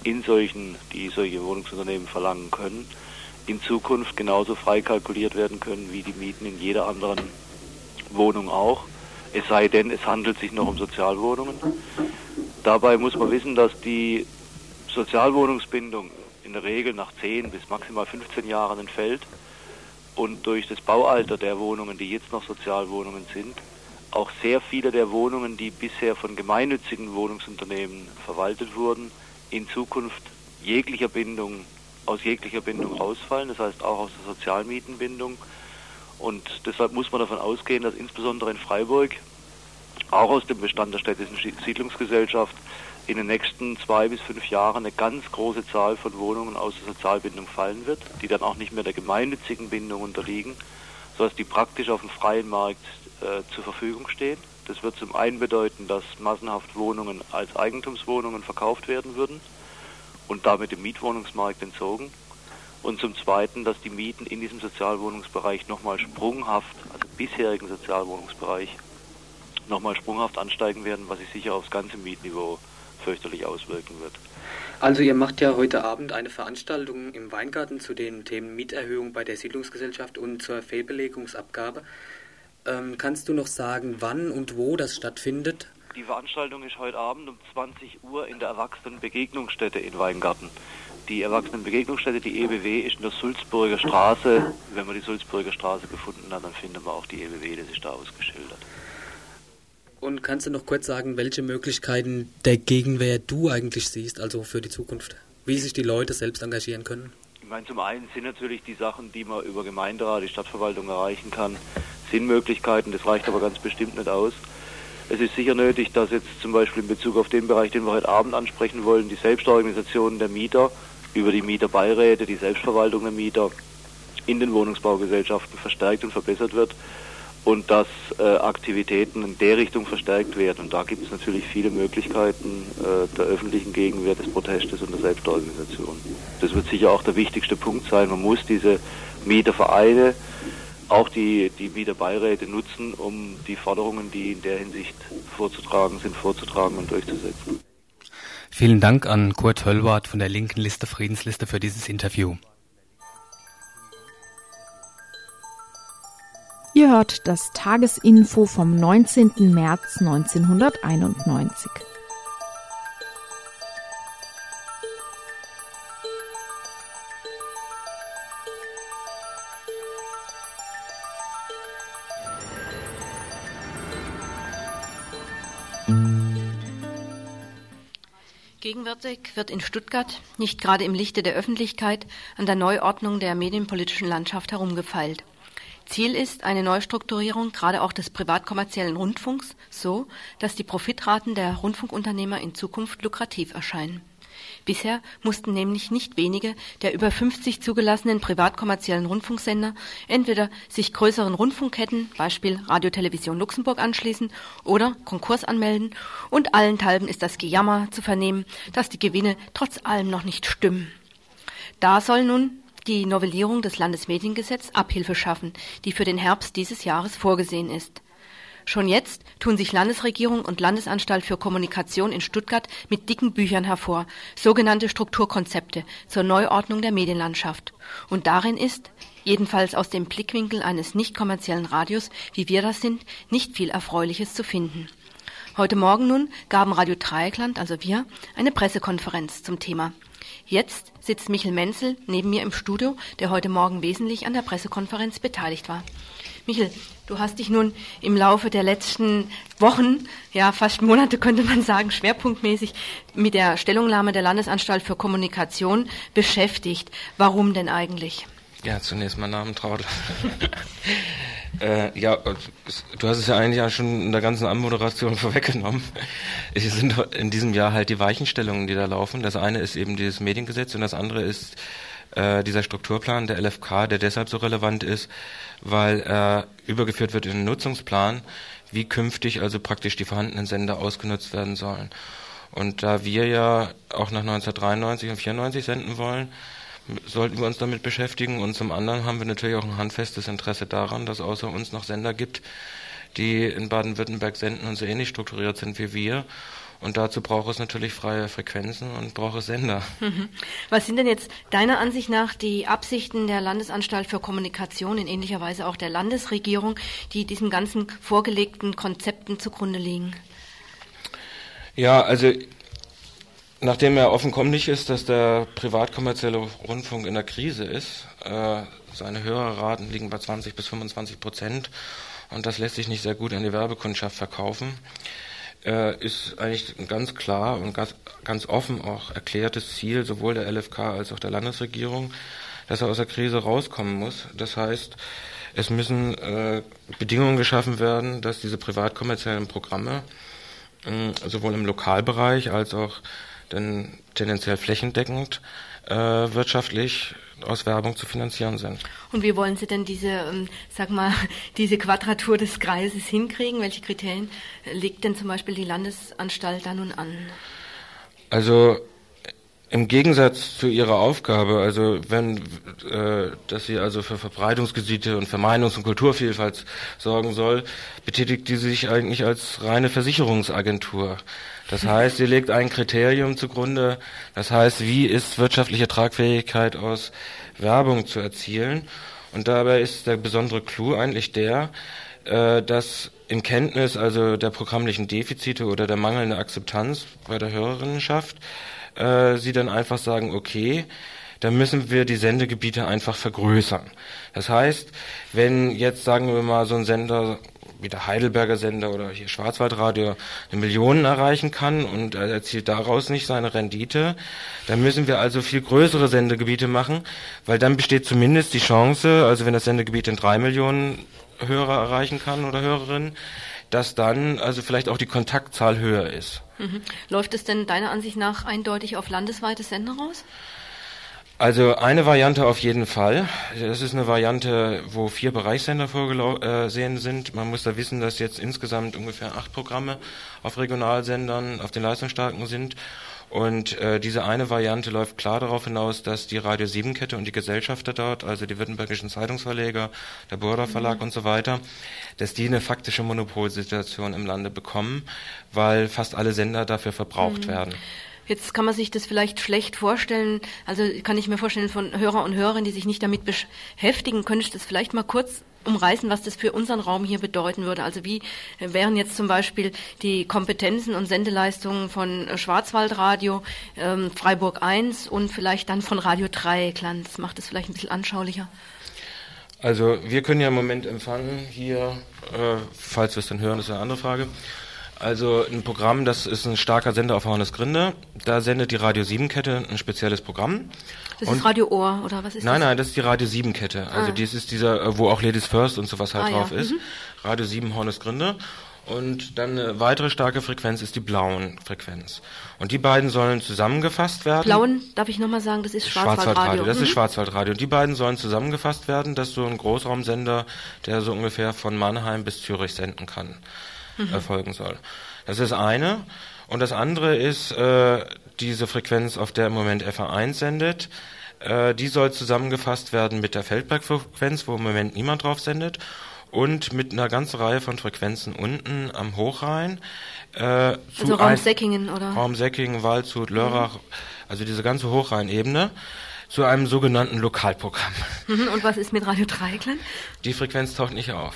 die solche Wohnungsunternehmen verlangen können, in Zukunft genauso frei kalkuliert werden können wie die Mieten in jeder anderen Wohnung auch. Es sei denn, es handelt sich noch um Sozialwohnungen. Dabei muss man wissen, dass die Sozialwohnungsbindung in der Regel nach 10 bis maximal 15 Jahren entfällt und durch das Baualter der Wohnungen, die jetzt noch Sozialwohnungen sind, auch sehr viele der Wohnungen, die bisher von gemeinnützigen Wohnungsunternehmen verwaltet wurden, in Zukunft aus jeglicher Bindung rausfallen, das heißt auch aus der Sozialmietenbindung. Und deshalb muss man davon ausgehen, dass insbesondere in Freiburg auch aus dem Bestand der städtischen Siedlungsgesellschaft in den nächsten 2 bis 5 Jahren eine ganz große Zahl von Wohnungen aus der Sozialbindung fallen wird, die dann auch nicht mehr der gemeinnützigen Bindung unterliegen, sodass die praktisch auf dem freien Markt zur Verfügung stehen. Das wird zum einen bedeuten, dass massenhaft Wohnungen als Eigentumswohnungen verkauft werden würden und damit dem Mietwohnungsmarkt entzogen. Und zum Zweiten, dass die Mieten in diesem Sozialwohnungsbereich nochmal sprunghaft, also bisherigen Sozialwohnungsbereich, nochmal sprunghaft ansteigen werden, was sich sicher aufs ganze Mietniveau fürchterlich auswirken wird. Also ihr macht ja heute Abend eine Veranstaltung im Weingarten zu den Themen Mieterhöhung bei der Siedlungsgesellschaft und zur Fehlbelegungsabgabe. Kannst du noch sagen, wann und wo das stattfindet? Die Veranstaltung ist heute Abend um 20 Uhr in der Erwachsenenbegegnungsstätte in Weingarten. Die Erwachsenenbegegnungsstätte, die EBW, ist in der Sulzburger Straße. Wenn man die Sulzburger Straße gefunden hat, dann findet man auch die EBW, das ist da ausgeschildert. Und kannst du noch kurz sagen, welche Möglichkeiten der Gegenwehr du eigentlich siehst, also für die Zukunft? Wie sich die Leute selbst engagieren können? Ich meine, zum einen sind natürlich die Sachen, die man über Gemeinderat, die Stadtverwaltung erreichen kann, sind Möglichkeiten, das reicht aber ganz bestimmt nicht aus. Es ist sicher nötig, dass jetzt zum Beispiel in Bezug auf den Bereich, den wir heute Abend ansprechen wollen, die Selbstorganisation der Mieter über die Mieterbeiräte, die Selbstverwaltung der Mieter in den Wohnungsbaugesellschaften verstärkt und verbessert wird und dass Aktivitäten in der Richtung verstärkt werden. Und da gibt es natürlich viele Möglichkeiten der öffentlichen Gegenwehr, des Protestes und der Selbstorganisation. Das wird sicher auch der wichtigste Punkt sein. Man muss diese Mietervereine, auch die Mieterbeiräte nutzen, um die Forderungen, die in der Hinsicht vorzutragen sind, vorzutragen und durchzusetzen. Vielen Dank an Kurt Höllwarth von der linken Liste Friedensliste für dieses Interview. Ihr hört das Tagesinfo vom 19. März 1991. Gegenwärtig wird in Stuttgart, nicht gerade im Lichte der Öffentlichkeit, an der Neuordnung der medienpolitischen Landschaft herumgefeilt. Ziel ist eine Neustrukturierung gerade auch des privatkommerziellen Rundfunks, so dass die Profitraten der Rundfunkunternehmer in Zukunft lukrativ erscheinen. Bisher mussten nämlich nicht wenige der über 50 zugelassenen privatkommerziellen Rundfunksender entweder sich größeren Rundfunkketten, Beispiel Radio Television Luxemburg, anschließen oder Konkurs anmelden, und allenthalben ist das Gejammer zu vernehmen, dass die Gewinne trotz allem noch nicht stimmen. Da soll nun die Novellierung des Landesmediengesetzes Abhilfe schaffen, die für den Herbst dieses Jahres vorgesehen ist. Schon jetzt tun sich Landesregierung und Landesanstalt für Kommunikation in Stuttgart mit dicken Büchern hervor, sogenannte Strukturkonzepte zur Neuordnung der Medienlandschaft. Und darin ist, jedenfalls aus dem Blickwinkel eines nicht kommerziellen Radios, wie wir das sind, nicht viel Erfreuliches zu finden. Heute Morgen nun gaben Radio Dreieckland, also wir, eine Pressekonferenz zum Thema. Jetzt sitzt Michel Menzel neben mir im Studio, der heute Morgen wesentlich an der Pressekonferenz beteiligt war. Michel, du hast dich nun im Laufe der letzten Wochen, ja fast Monate könnte man sagen, schwerpunktmäßig mit der Stellungnahme der Landesanstalt für Kommunikation beschäftigt. Warum denn eigentlich? Ja, zunächst mal Namen Traudl. Ja, du hast es ja eigentlich schon in der ganzen Anmoderation vorweggenommen. Es sind in diesem Jahr halt die Weichenstellungen, die da laufen. Das eine ist eben dieses Mediengesetz und das andere ist dieser Strukturplan der LFK, der deshalb so relevant ist, weil er übergeführt wird in den Nutzungsplan, wie künftig also praktisch die vorhandenen Sender ausgenutzt werden sollen. Und da wir ja auch nach 1993 und 1994 senden wollen, sollten wir uns damit beschäftigen, und zum anderen haben wir natürlich auch ein handfestes Interesse daran, dass außer uns noch Sender gibt, die in Baden-Württemberg senden und so ähnlich strukturiert sind wie wir. Und dazu braucht es natürlich freie Frequenzen und braucht es Sender. Was sind denn jetzt deiner Ansicht nach die Absichten der Landesanstalt für Kommunikation, in ähnlicher Weise auch der Landesregierung, die diesen ganzen vorgelegten Konzepten zugrunde liegen? Ja, also nachdem ja offenkundig ist, dass der privatkommerzielle Rundfunk in der Krise ist, seine Hörerraten liegen bei 20-25%, und das lässt sich nicht sehr gut an die Werbekundschaft verkaufen, ist eigentlich ein ganz klar und ganz offen auch erklärtes Ziel sowohl der LFK als auch der Landesregierung, dass er aus der Krise rauskommen muss. Das heißt, es müssen Bedingungen geschaffen werden, dass diese privatkommerziellen Programme sowohl im Lokalbereich als auch denn tendenziell flächendeckend wirtschaftlich aus Werbung zu finanzieren sind. Und wie wollen Sie denn diese Quadratur des Kreises hinkriegen? Welche Kriterien legt denn zum Beispiel die Landesanstalt da nun an? Also im Gegensatz zu ihrer Aufgabe, also dass sie also für Verbreitungsgebiete und für Meinungs- und Kulturvielfalt sorgen soll, betätigt die sich eigentlich als reine Versicherungsagentur. Das heißt, sie legt ein Kriterium zugrunde, das heißt, wie ist wirtschaftliche Tragfähigkeit aus Werbung zu erzielen? Und dabei ist der besondere Clou eigentlich der, dass in Kenntnis also der programmlichen Defizite oder der mangelnden Akzeptanz bei der Hörerinnenschaft sie dann einfach sagen, okay, dann müssen wir die Sendegebiete einfach vergrößern. Das heißt, wenn jetzt, sagen wir mal, so ein Sender wie der Heidelberger Sender oder hier Schwarzwaldradio eine Million erreichen kann und er erzielt daraus nicht seine Rendite, dann müssen wir also viel größere Sendegebiete machen, weil dann besteht zumindest die Chance, also wenn das Sendegebiet in 3 Millionen Hörer erreichen kann oder Hörerinnen, dass dann also vielleicht auch die Kontaktzahl höher ist. Mhm. Läuft es denn deiner Ansicht nach eindeutig auf landesweite Sender raus? Also eine Variante auf jeden Fall. Das ist eine Variante, wo 4 Bereichssender vorgesehen sind. Man muss da wissen, dass jetzt insgesamt ungefähr 8 Programme auf Regionalsendern, auf den leistungsstarken sind. Und diese eine Variante läuft klar darauf hinaus, dass die Radio 7-Kette und die Gesellschafter dort, also die württembergischen Zeitungsverleger, der Burda Verlag und so weiter, dass die eine faktische Monopolsituation im Lande bekommen, weil fast alle Sender dafür verbraucht werden. Jetzt kann man sich das vielleicht schlecht vorstellen, also kann ich mir vorstellen von Hörer und Hörerinnen, die sich nicht damit beschäftigen, könnte ich das vielleicht mal kurz umreißen, was das für unseren Raum hier bedeuten würde. Also wie wären jetzt zum Beispiel die Kompetenzen und Sendeleistungen von Schwarzwaldradio, Freiburg 1 und vielleicht dann von Radio Dreieckland. Das macht es vielleicht ein bisschen anschaulicher. Also wir können ja im Moment empfangen hier, falls wir es dann hören, das ist eine andere Frage. Also ein Programm, das ist ein starker Sender auf Hornesgrinde. Da sendet die Radio 7-Kette ein spezielles Programm. Das ist Radio Ohr, oder was ist das? Nein, das ist die Radio 7-Kette. Also das ist dieser, wo auch Ladies First und sowas halt drauf ist. Radio 7 Hornesgrinde. Und dann eine weitere starke Frequenz ist die blauen Frequenz. Und die beiden sollen zusammengefasst werden. Blauen, darf ich nochmal sagen, das ist Schwarzwaldradio. Das ist Schwarzwaldradio. Und die beiden sollen zusammengefasst werden, dass so ein Großraumsender, der so ungefähr von Mannheim bis Zürich senden kann, erfolgen soll. Das ist eine. Und das andere ist diese Frequenz, auf der im Moment FA1 sendet. Die soll zusammengefasst werden mit der Feldberg-Frequenz, wo im Moment niemand drauf sendet. Und mit einer ganzen Reihe von Frequenzen unten am Hochrhein. Also Raum Säckingen, oder? Raum Säckingen, Waldshut, Lörrach, also diese ganze Hochrheinebene, zu einem sogenannten Lokalprogramm. Und was ist mit Radio Dreieckland? Die Frequenz taucht nicht auf.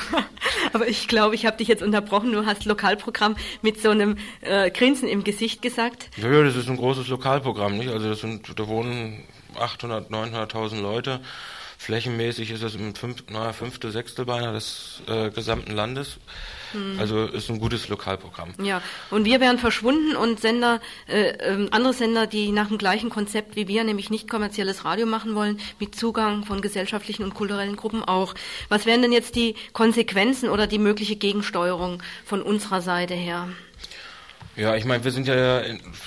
Aber ich glaube, ich habe dich jetzt unterbrochen. Du hast Lokalprogramm mit so einem Grinsen im Gesicht gesagt. Ja, das ist ein großes Lokalprogramm, nicht? Also da wohnen 800.000, 900.000 Leute. Flächenmäßig ist es im 5., 6. beinahe des gesamten Landes. Also ist ein gutes Lokalprogramm. Ja, und wir wären verschwunden und Sender, andere Sender, die nach dem gleichen Konzept wie wir, nämlich nicht kommerzielles Radio machen wollen, mit Zugang von gesellschaftlichen und kulturellen Gruppen auch. Was wären denn jetzt die Konsequenzen oder die mögliche Gegensteuerung von unserer Seite her? Ja, ich meine, wir sind ja,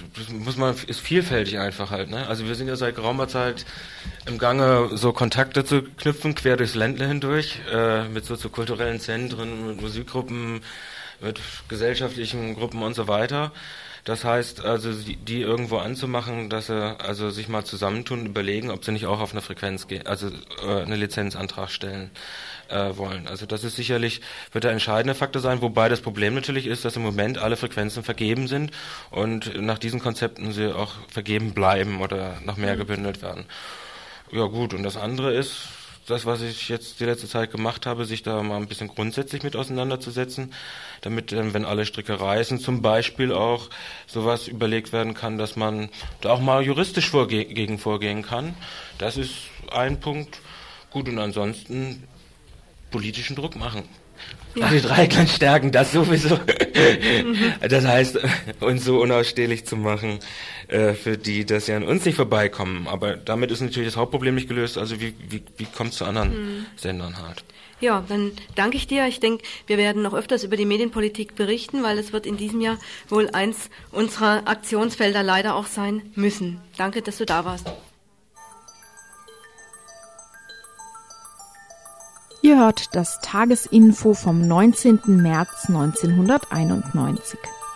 ist vielfältig einfach halt, ne? Also wir sind ja seit geraumer Zeit im Gange, so Kontakte zu knüpfen, quer durchs Ländle hindurch, mit so kulturellen Zentren, mit Musikgruppen, mit gesellschaftlichen Gruppen und so weiter. Das heißt, also die irgendwo anzumachen, dass sie also sich mal zusammentun und überlegen, ob sie nicht auch auf eine Frequenz gehen, also eine Lizenzantrag stellen wollen. Also das ist sicherlich, wird der entscheidende Faktor sein, wobei das Problem natürlich ist, dass im Moment alle Frequenzen vergeben sind und nach diesen Konzepten sie auch vergeben bleiben oder noch mehr gebündelt werden. Ja gut, und das andere ist, das, was ich jetzt die letzte Zeit gemacht habe, sich da mal ein bisschen grundsätzlich mit auseinanderzusetzen, damit, wenn alle Stricke reißen, zum Beispiel auch sowas überlegt werden kann, dass man da auch mal juristisch gegen vorgehen kann. Das ist ein Punkt. Gut, und ansonsten politischen Druck machen. Ja. Die Dreieckland stärken, das sowieso. Das heißt, uns so unausstehlich zu machen, für die, dass sie an uns nicht vorbeikommen. Aber damit ist natürlich das Hauptproblem nicht gelöst. Also wie kommt es zu anderen Sendern halt? Ja, dann danke ich dir. Ich denke, wir werden noch öfters über die Medienpolitik berichten, weil es wird in diesem Jahr wohl eins unserer Aktionsfelder leider auch sein müssen. Danke, dass du da warst. Ihr hört das Tagesinfo vom 19. März 1991.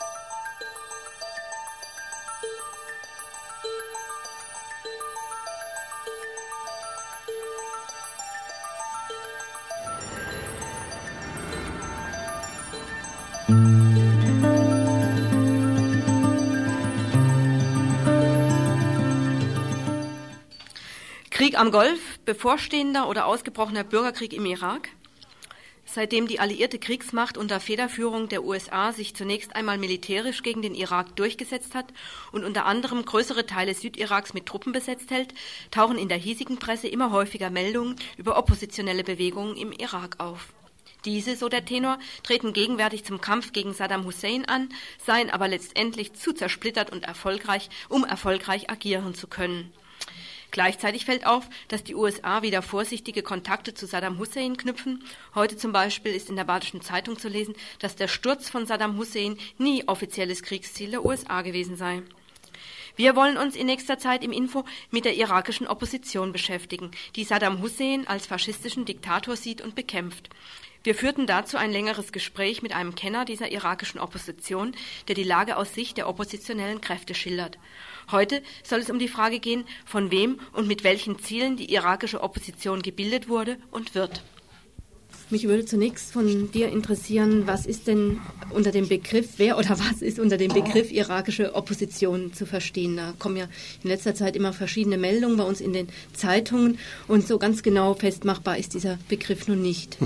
Krieg am Golf, bevorstehender oder ausgebrochener Bürgerkrieg im Irak. Seitdem die alliierte Kriegsmacht unter Federführung der USA sich zunächst einmal militärisch gegen den Irak durchgesetzt hat und unter anderem größere Teile Südiraks mit Truppen besetzt hält, tauchen in der hiesigen Presse immer häufiger Meldungen über oppositionelle Bewegungen im Irak auf. Diese, so der Tenor, treten gegenwärtig zum Kampf gegen Saddam Hussein an, seien aber letztendlich zu zersplittert und erfolgreich, um erfolgreich agieren zu können. Gleichzeitig fällt auf, dass die USA wieder vorsichtige Kontakte zu Saddam Hussein knüpfen. Heute zum Beispiel ist in der Badischen Zeitung zu lesen, dass der Sturz von Saddam Hussein nie offizielles Kriegsziel der USA gewesen sei. Wir wollen uns in nächster Zeit im Info mit der irakischen Opposition beschäftigen, die Saddam Hussein als faschistischen Diktator sieht und bekämpft. Wir führten dazu ein längeres Gespräch mit einem Kenner dieser irakischen Opposition, der die Lage aus Sicht der oppositionellen Kräfte schildert. Heute soll es um die Frage gehen, von wem und mit welchen Zielen die irakische Opposition gebildet wurde und wird. Mich würde zunächst von dir interessieren, was ist denn unter dem Begriff, wer oder was ist unter dem Begriff irakische Opposition zu verstehen? Da kommen ja in letzter Zeit immer verschiedene Meldungen bei uns in den Zeitungen und so ganz genau festmachbar ist dieser Begriff nun nicht.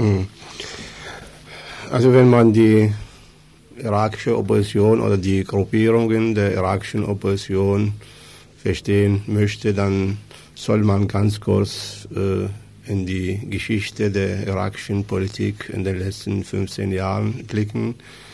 Also wenn man die irakische Opposition oder die Gruppierungen der irakischen Opposition verstehen möchte, dann soll man ganz kurz in die Geschichte der irakischen Politik in den letzten 15 Jahren blicken.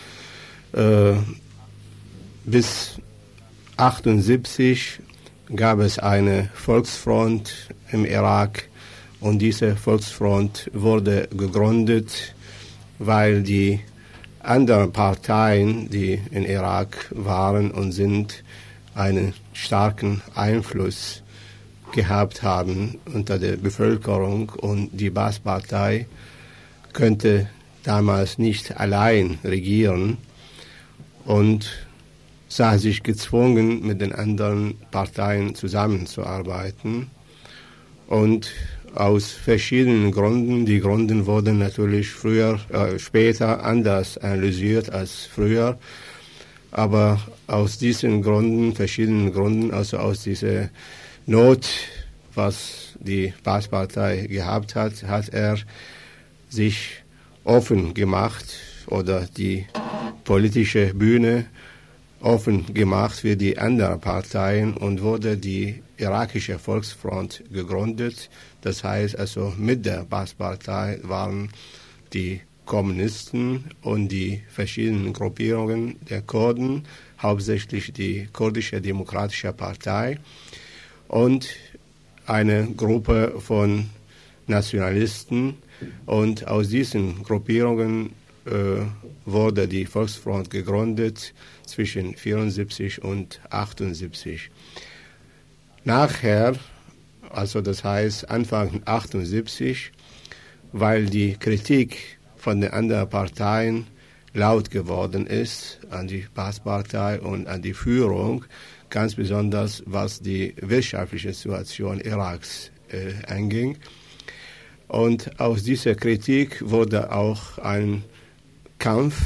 Bis 1978 gab es eine Volksfront im Irak und diese Volksfront wurde gegründet, weil die anderen Parteien, die in Irak waren und sind, einen starken Einfluss gehabt haben unter der Bevölkerung und die Baath-Partei könnte damals nicht allein regieren und sah sich gezwungen, mit den anderen Parteien zusammenzuarbeiten. Und aus verschiedenen Gründen, die Gründe wurden natürlich später anders analysiert als früher, aber aus diesen Gründen, verschiedenen Gründen, also aus dieser Not, was die Baath-Partei gehabt hat, hat er sich offen gemacht oder die politische Bühne offen gemacht für die anderen Parteien und wurde die irakische Volksfront gegründet. Das heißt also, mit der Baath-Partei waren die Kommunisten und die verschiedenen Gruppierungen der Kurden, hauptsächlich die kurdische Demokratische Partei und eine Gruppe von Nationalisten. Und aus diesen Gruppierungen wurde die Volksfront gegründet zwischen 1974 und 1978. Nachher, also das heißt Anfang 1978, weil die Kritik von den anderen Parteien laut geworden ist an die Baath-Partei und an die Führung, ganz besonders was die wirtschaftliche Situation Iraks anging. Und aus dieser Kritik wurde auch ein Kampf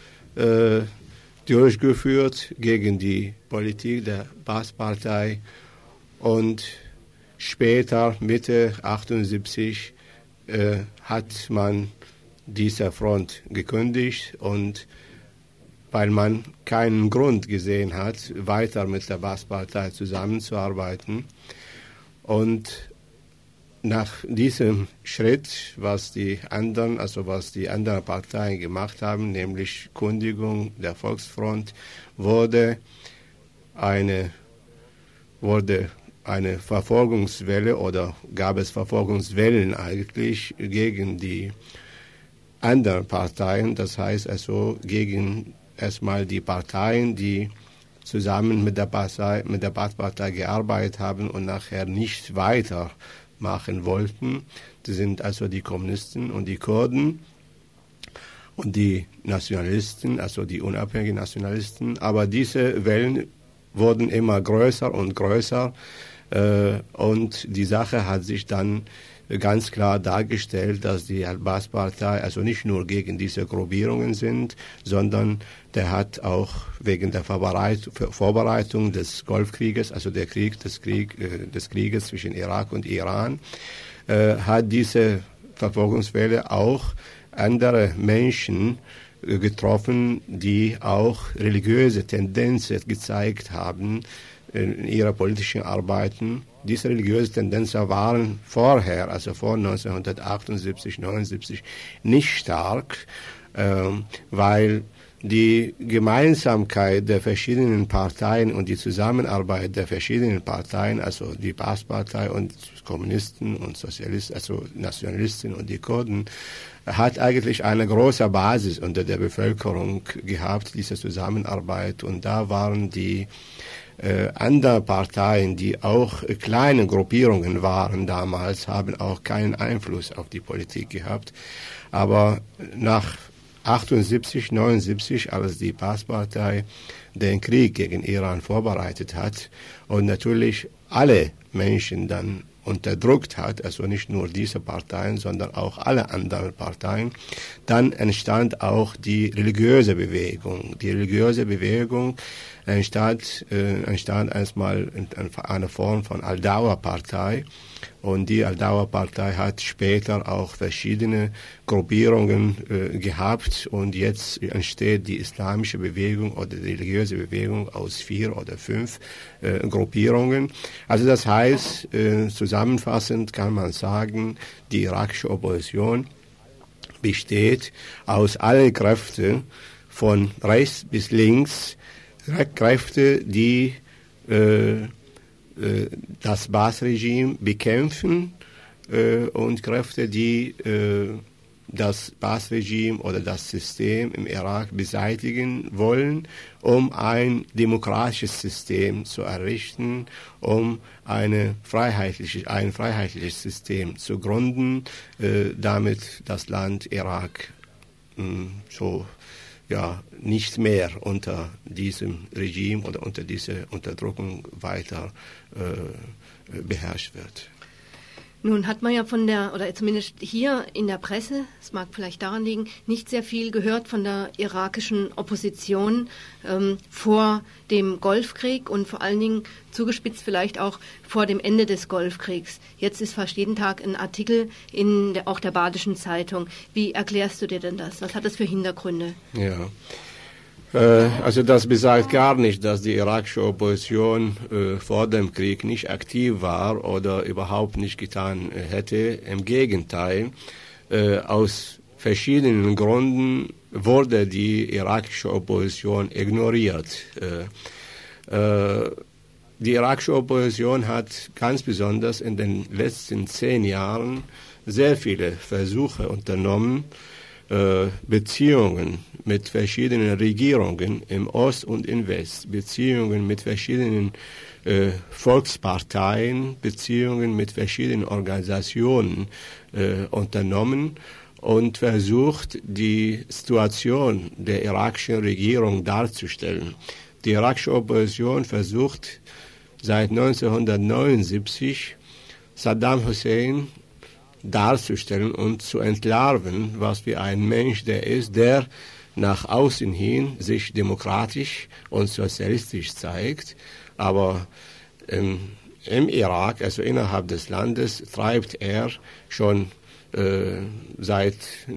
durchgeführt gegen die Politik der Baath-Partei und später, Mitte 1978, hat man diese Front gekündigt und weil man keinen Grund gesehen hat, weiter mit der Baath-Partei zusammenzuarbeiten. Und nach diesem Schritt, was die anderen Parteien gemacht haben, nämlich Kündigung der Volksfront, wurde eine Verfolgungswelle oder gab es Verfolgungswellen eigentlich gegen die anderen Parteien, das heißt also gegen erstmal die Parteien, die zusammen mit der Baath-Partei gearbeitet haben und nachher nicht weiter machen wollten. Das sind also die Kommunisten und die Kurden und die Nationalisten, also die unabhängigen Nationalisten. Aber diese Wellen wurden immer größer und größer und die Sache hat sich dann ganz klar dargestellt, dass die Al-Baas-Partei also nicht nur gegen diese Gruppierungen sind, sondern der hat auch wegen der Vorbereitung des Golfkrieges, also des Krieges zwischen Irak und Iran, hat diese Verfolgungswelle auch andere Menschen getroffen, die auch religiöse Tendenzen gezeigt haben in ihrer politischen Arbeiten. Diese religiösen Tendenzen waren vorher, also vor 1978, 79, nicht stark, weil die Gemeinsamkeit der verschiedenen Parteien und die Zusammenarbeit der verschiedenen Parteien, also die Baas-Partei und Kommunisten und Sozialisten, also Nationalisten und die Kurden, hat eigentlich eine große Basis unter der Bevölkerung gehabt, diese Zusammenarbeit. Und da waren die anderen Parteien, die auch kleine Gruppierungen waren damals, haben auch keinen Einfluss auf die Politik gehabt. Aber nach 78, 79, als die Baas-Partei den Krieg gegen Iran vorbereitet hat und natürlich alle Menschen dann unterdrückt hat, also nicht nur diese Parteien, sondern auch alle anderen Parteien, dann entstand auch die religiöse Bewegung. Die religiöse Bewegung entstand erstmal in einer Form von Al-Dawa-Partei. Und die Al-Dawa-Partei hat später auch verschiedene Gruppierungen gehabt. Und jetzt entsteht die islamische Bewegung oder die religiöse Bewegung aus 4 oder 5 Gruppierungen. Also das heißt, zusammenfassend kann man sagen, die irakische Opposition besteht aus allen Kräften, von rechts bis links, Kräfte, die das Baas-Regime bekämpfen und Kräfte, die das Baas-Regime oder das System im Irak beseitigen wollen, um ein demokratisches System zu errichten, um ein freiheitliches System zu gründen, damit das Land Irak nicht mehr unter diesem Regime oder unter dieser Unterdrückung weiter beherrscht wird. Nun hat man ja oder zumindest hier in der Presse, es mag vielleicht daran liegen, nicht sehr viel gehört von der irakischen Opposition vor dem Golfkrieg und vor allen Dingen zugespitzt vielleicht auch vor dem Ende des Golfkriegs. Jetzt ist fast jeden Tag ein Artikel in auch der Badischen Zeitung. Wie erklärst du dir denn das? Was hat das für Hintergründe? Ja. Also das besagt gar nicht, dass die irakische Opposition vor dem Krieg nicht aktiv war oder überhaupt nicht getan hätte. Im Gegenteil, aus verschiedenen Gründen wurde die irakische Opposition ignoriert. Die irakische Opposition hat ganz besonders in den letzten 10 Jahren sehr viele Versuche unternommen, Beziehungen mit verschiedenen Regierungen im Ost und im West, Beziehungen mit verschiedenen Volksparteien, Beziehungen mit verschiedenen Organisationen unternommen und versucht, die Situation der irakischen Regierung darzustellen. Die irakische Opposition versucht seit 1979 Saddam Hussein darzustellen und zu entlarven, was für ein Mensch der ist, der nach außen hin sich demokratisch und sozialistisch zeigt, aber im Irak, also innerhalb des Landes, treibt er schon seit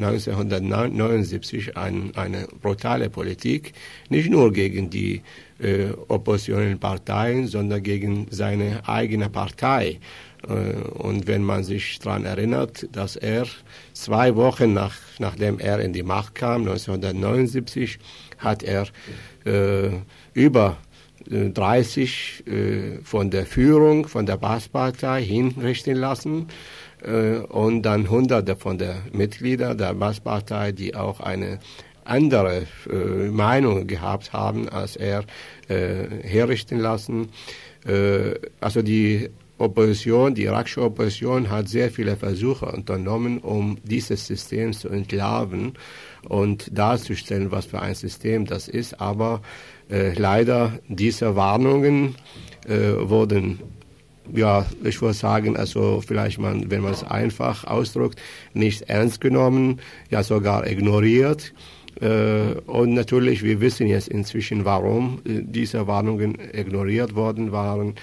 1979 eine brutale Politik, nicht nur gegen die oppositionellen Parteien, sondern gegen seine eigene Partei. Und wenn man sich daran erinnert, dass er 2 Wochen nachdem er in die Macht kam, 1979, hat er über 30 von der Führung von der Baas-Partei hinrichten lassen und dann Hunderte von der Mitglieder der Baas-Partei, die auch eine andere Meinung gehabt haben, als er herrichten lassen. Also die Opposition, die irakische Opposition hat sehr viele Versuche unternommen, um dieses System zu entlarven und darzustellen, was für ein System das ist. Aber leider diese Warnungen wurden, ja, ich würde sagen, also vielleicht wenn man es einfach ausdrückt, nicht ernst genommen, ja sogar ignoriert. Und natürlich, wir wissen jetzt inzwischen, warum diese Warnungen ignoriert worden waren,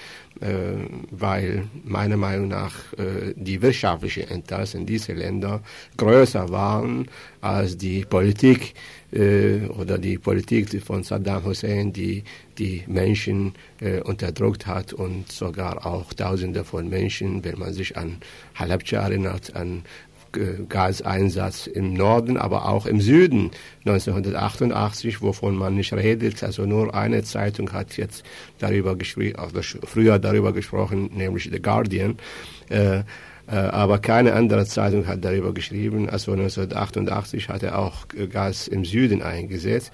weil meiner Meinung nach die wirtschaftlichen Interessen dieser Länder größer waren als die Politik oder die Politik von Saddam Hussein, die Menschen unterdrückt hat und sogar auch Tausende von Menschen, wenn man sich an Halabja erinnert, an Gaseinsatz im Norden, aber auch im Süden 1988, wovon man nicht redet. Also nur eine Zeitung hat jetzt darüber geschrieben, also früher darüber gesprochen, nämlich The Guardian. Aber keine andere Zeitung hat darüber geschrieben. Also 1988 hat er auch Gas im Süden eingesetzt.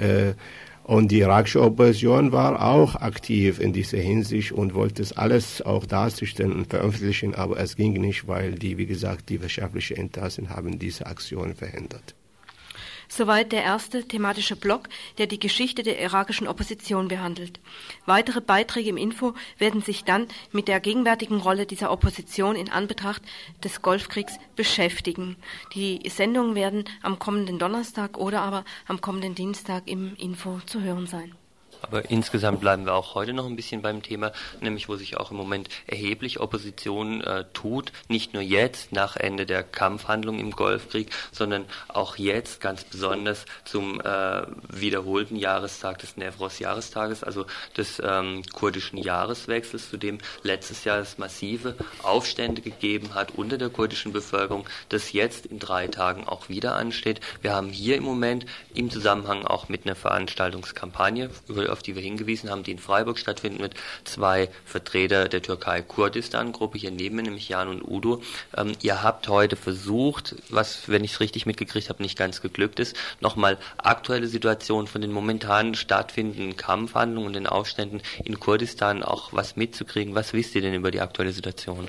Und die irakische Opposition war auch aktiv in dieser Hinsicht und wollte es alles auch darzustellen und veröffentlichen, aber es ging nicht, weil wie gesagt, die wirtschaftlichen Interessen haben diese Aktion verhindert. Soweit der erste thematische Block, der die Geschichte der irakischen Opposition behandelt. Weitere Beiträge im Info werden sich dann mit der gegenwärtigen Rolle dieser Opposition in Anbetracht des Golfkriegs beschäftigen. Die Sendungen werden am kommenden Donnerstag oder aber am kommenden Dienstag im Info zu hören sein. Aber insgesamt bleiben wir auch heute noch ein bisschen beim Thema, nämlich wo sich auch im Moment erheblich Opposition tut, nicht nur jetzt nach Ende der Kampfhandlungen im Golfkrieg, sondern auch jetzt ganz besonders zum wiederholten Jahrestag des Newroz-Jahrestages, also des kurdischen Jahreswechsels, zu dem letztes Jahr es massive Aufstände gegeben hat unter der kurdischen Bevölkerung, das jetzt in 3 Tagen auch wieder ansteht. Wir haben hier im Moment im Zusammenhang auch mit einer Veranstaltungskampagne, auf die wir hingewiesen haben, die in Freiburg stattfinden wird, 2 Vertreter der Türkei-Kurdistan-Gruppe hier neben mir, nämlich Jan und Udo. Ihr habt heute versucht, was, wenn ich es richtig mitgekriegt habe, nicht ganz geglückt ist, nochmal aktuelle Situationen von den momentan stattfindenden Kampfhandlungen und den Aufständen in Kurdistan auch was mitzukriegen. Was wisst ihr denn über die aktuelle Situation?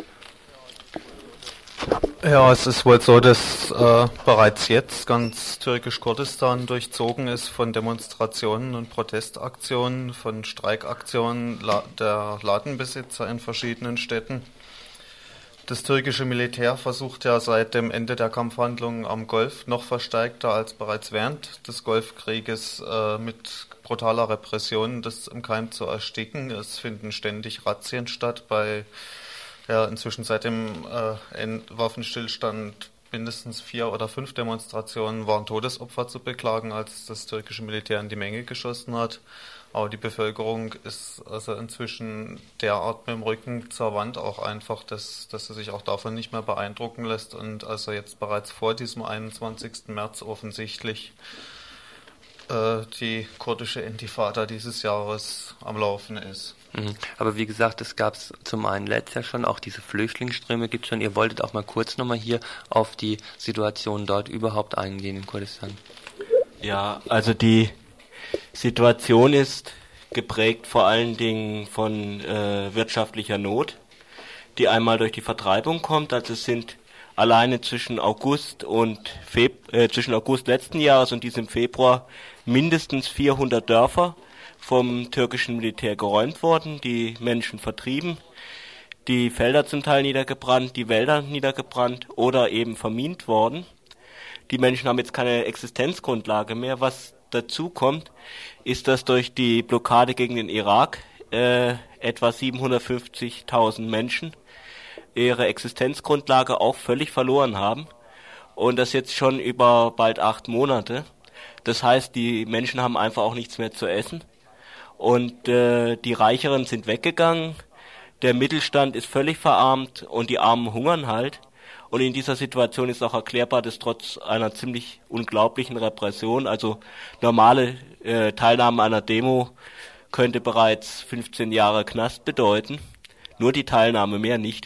Ja, es ist wohl so, dass bereits jetzt ganz Türkisch-Kurdistan durchzogen ist von Demonstrationen und Protestaktionen, von Streikaktionen der Ladenbesitzer in verschiedenen Städten. Das türkische Militär versucht ja seit dem Ende der Kampfhandlungen am Golf noch verstärkter als bereits während des Golfkrieges mit brutaler Repression das im Keim zu ersticken. Es finden ständig Razzien statt bei inzwischen seit dem Waffenstillstand mindestens 4 oder 5 Demonstrationen waren Todesopfer zu beklagen, als das türkische Militär in die Menge geschossen hat. Aber die Bevölkerung ist also inzwischen derart mit dem Rücken zur Wand auch einfach, dass sie sich auch davon nicht mehr beeindrucken lässt und also jetzt bereits vor diesem 21. März offensichtlich die kurdische Intifada dieses Jahres am Laufen ist. Aber wie gesagt, es gab es zum einen letztes Jahr schon, auch diese Flüchtlingsströme gibt es schon. Ihr wolltet auch mal kurz nochmal hier auf die Situation dort überhaupt eingehen in Kurdistan. Ja, also die Situation ist geprägt vor allen Dingen von wirtschaftlicher Not, die einmal durch die Vertreibung kommt. Also es sind alleine zwischen August letzten Jahres und diesem Februar mindestens 400 Dörfer vom türkischen Militär geräumt worden, die Menschen vertrieben, die Felder zum Teil niedergebrannt, die Wälder niedergebrannt oder eben vermint worden. Die Menschen haben jetzt keine Existenzgrundlage mehr. Was dazu kommt, ist, dass durch die Blockade gegen den Irak etwa 750.000 Menschen ihre Existenzgrundlage auch völlig verloren haben und das jetzt schon über bald 8 Monate. Das heißt, die Menschen haben einfach auch nichts mehr zu essen und die Reicheren sind weggegangen, der Mittelstand ist völlig verarmt und die Armen hungern halt. Und in dieser Situation ist auch erklärbar, dass trotz einer ziemlich unglaublichen Repression, also normale Teilnahme an einer Demo könnte bereits 15 Jahre Knast bedeuten, nur die Teilnahme, mehr nicht.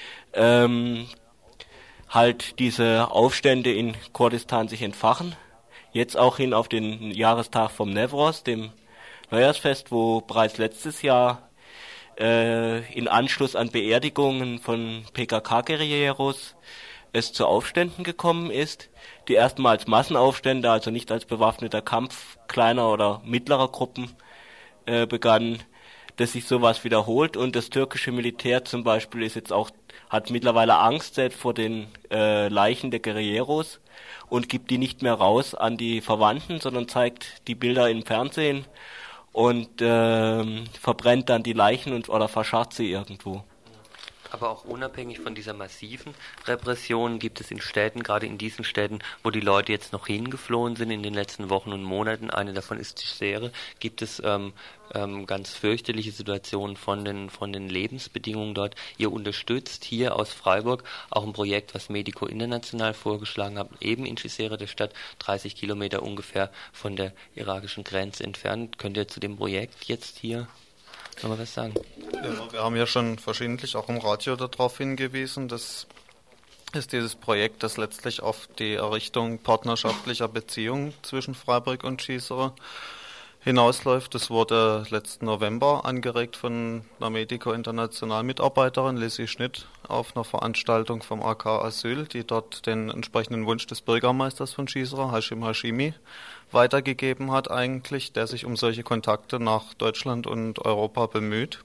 Halt diese Aufstände in Kurdistan sich entfachen. Jetzt auch hin auf den Jahrestag vom Newroz, dem Neujahrsfest, wo bereits letztes Jahr in Anschluss an Beerdigungen von PKK-Guerilleros es zu Aufständen gekommen ist, die erstmal als Massenaufstände, also nicht als bewaffneter Kampf kleiner oder mittlerer Gruppen begannen, dass sich sowas wiederholt, und das türkische Militär zum Beispiel ist jetzt auch, hat mittlerweile Angst selbst vor den Leichen der Guerilleros und gibt die nicht mehr raus an die Verwandten, sondern zeigt die Bilder im Fernsehen und verbrennt dann die Leichen oder verscharrt sie irgendwo. Aber auch unabhängig von dieser massiven Repression gibt es in Städten, gerade in diesen Städten, wo die Leute jetzt noch hingeflohen sind in den letzten Wochen und Monaten, eine davon ist Cizre, gibt es ganz fürchterliche Situationen von den Lebensbedingungen dort. Ihr unterstützt hier aus Freiburg auch ein Projekt, was Medico International vorgeschlagen hat, eben in Cizre, der Stadt, 30 Kilometer ungefähr von der irakischen Grenze entfernt. Könnt ihr zu dem Projekt jetzt hier noch mal was sagen? Ja, wir haben ja schon verschiedentlich auch im Radio darauf hingewiesen, dass ist dieses Projekt, das letztlich auf die Errichtung partnerschaftlicher Beziehungen zwischen Freiburg und Cizre hinausläuft. Das wurde letzten November angeregt von einer Medico International Mitarbeiterin, Lissy Schnitt, auf einer Veranstaltung vom AK Asyl, die dort den entsprechenden Wunsch des Bürgermeisters von Cizre, Hashim Hashimi, weitergegeben hat eigentlich, der sich um solche Kontakte nach Deutschland und Europa bemüht.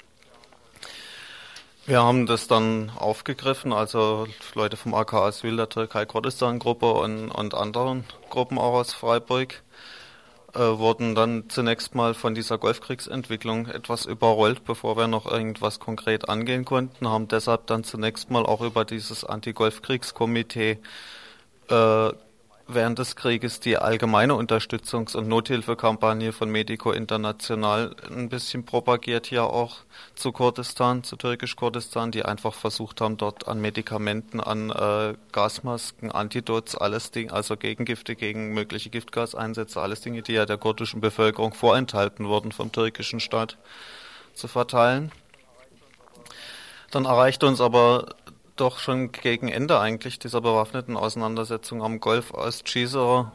Wir haben das dann aufgegriffen, also Leute vom AK Asyl, der Türkei-Kurdistan-Gruppe und anderen Gruppen auch aus Freiburg, wurden dann zunächst mal von dieser Golfkriegsentwicklung etwas überrollt, bevor wir noch irgendwas konkret angehen konnten, haben deshalb dann zunächst mal auch über dieses Anti-Golfkriegskomitee während des Krieges die allgemeine Unterstützungs- und Nothilfekampagne von Medico International ein bisschen propagiert, hier auch zu Kurdistan, zu türkisch-Kurdistan, die einfach versucht haben, dort an Medikamenten, an Gasmasken, Antidots, alles Dinge, also Gegengifte gegen mögliche Giftgaseinsätze, alles Dinge, die ja der kurdischen Bevölkerung vorenthalten wurden vom türkischen Staat, zu verteilen. Dann erreichte uns aber doch schon gegen Ende eigentlich dieser bewaffneten Auseinandersetzung am Golf aus Cizre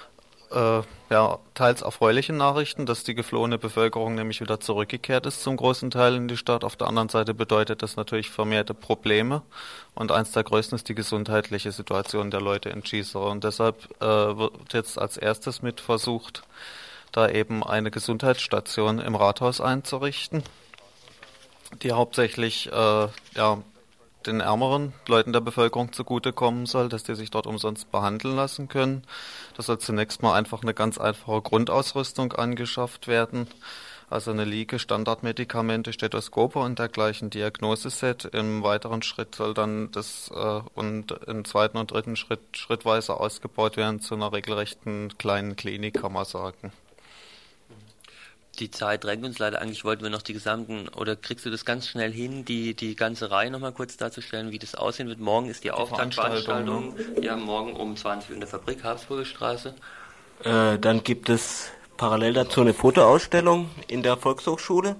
teils erfreuliche Nachrichten, dass die geflohene Bevölkerung nämlich wieder zurückgekehrt ist zum großen Teil in die Stadt. Auf der anderen Seite bedeutet das natürlich vermehrte Probleme, und eins der größten ist die gesundheitliche Situation der Leute in Cizre, und deshalb wird jetzt als erstes mit versucht, da eben eine Gesundheitsstation im Rathaus einzurichten, die hauptsächlich den ärmeren Leuten der Bevölkerung zugutekommen soll, dass die sich dort umsonst behandeln lassen können. Das soll zunächst mal einfach eine ganz einfache Grundausrüstung angeschafft werden, also eine Liege, Standardmedikamente, Stethoskope und dergleichen, Diagnoseset. Im weiteren Schritt soll dann das und im zweiten und dritten Schritt schrittweise ausgebaut werden zu einer regelrechten kleinen Klinik, kann man sagen. Die Zeit drängt uns leider. Eigentlich wollten wir noch die gesamten, oder kriegst du das ganz schnell hin, die ganze Reihe nochmal kurz darzustellen, wie das aussehen wird? Morgen ist die Auftaktveranstaltung. Ja, morgen um 20 Uhr in der Fabrik, Habsburger Straße. Dann gibt es parallel dazu eine Fotoausstellung in der Volkshochschule.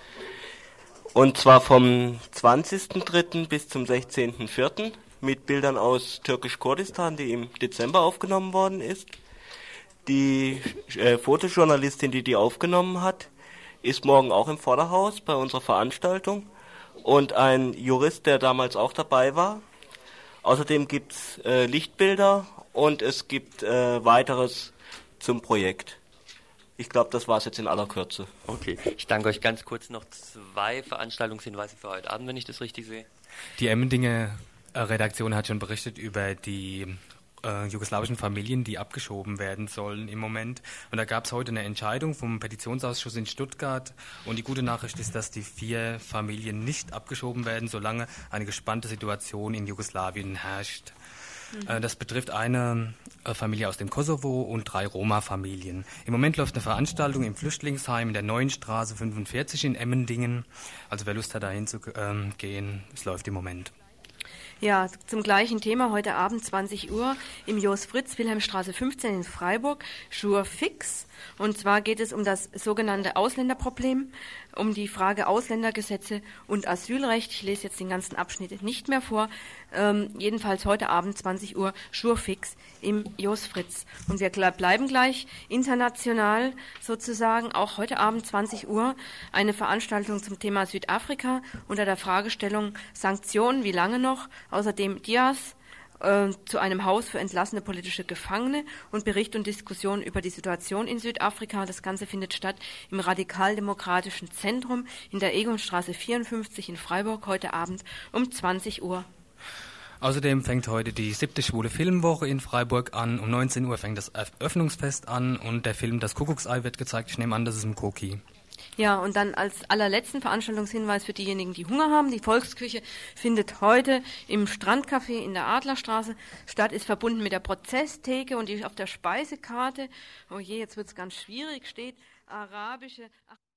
Und zwar vom 20.03. bis zum 16.04. mit Bildern aus Türkisch-Kurdistan, die im Dezember aufgenommen worden ist. Die Fotojournalistin, die aufgenommen hat, ist morgen auch im Vorderhaus bei unserer Veranstaltung, und ein Jurist, der damals auch dabei war. Außerdem gibt es Lichtbilder und es gibt weiteres zum Projekt. Ich glaube, das war es jetzt in aller Kürze. Okay, ich danke euch. Ganz kurz noch 2 Veranstaltungshinweise für heute Abend, wenn ich das richtig sehe. Die Emmendinge Redaktion hat schon berichtet über die jugoslawischen Familien, die abgeschoben werden sollen im Moment. Und da gab es heute eine Entscheidung vom Petitionsausschuss in Stuttgart. Und die gute Nachricht ist, dass die 4 Familien nicht abgeschoben werden, solange eine gespannte Situation in Jugoslawien herrscht. Das betrifft eine Familie aus dem Kosovo und 3 Roma-Familien. Im Moment läuft eine Veranstaltung im Flüchtlingsheim in der Neuen Straße 45 in Emmendingen. Also wer Lust hat, dahin zu gehen, es läuft im Moment. Ja, zum gleichen Thema heute Abend 20 Uhr im Jos Fritz, Wilhelmstraße 15 in Freiburg, Jour fix. Und zwar geht es um das sogenannte Ausländerproblem. um die Frage Ausländergesetze und Asylrecht. Ich lese jetzt den ganzen Abschnitt nicht mehr vor. Jedenfalls heute Abend 20 Uhr Schurfix im Jos Fritz. Und wir bleiben gleich international sozusagen, auch heute Abend 20 Uhr, eine Veranstaltung zum Thema Südafrika unter der Fragestellung Sanktionen, wie lange noch? Außerdem Dias zu einem Haus für entlassene politische Gefangene und Bericht und Diskussion über die Situation in Südafrika. Das Ganze findet statt im Radikaldemokratischen Zentrum in der Egonstraße 54 in Freiburg heute Abend um 20 Uhr. Außerdem fängt heute die 7. Schwule Filmwoche in Freiburg an. Um 19 Uhr fängt das Eröffnungsfest an und der Film Das Kuckucksei wird gezeigt. Ich nehme an, das ist im Koki. Ja, und dann als allerletzten Veranstaltungshinweis für diejenigen, die Hunger haben. Die Volksküche findet heute im Strandcafé in der Adlerstraße statt, ist verbunden mit der Prozesstheke und die auf der Speisekarte, oh je, jetzt wird's ganz schwierig, steht arabische...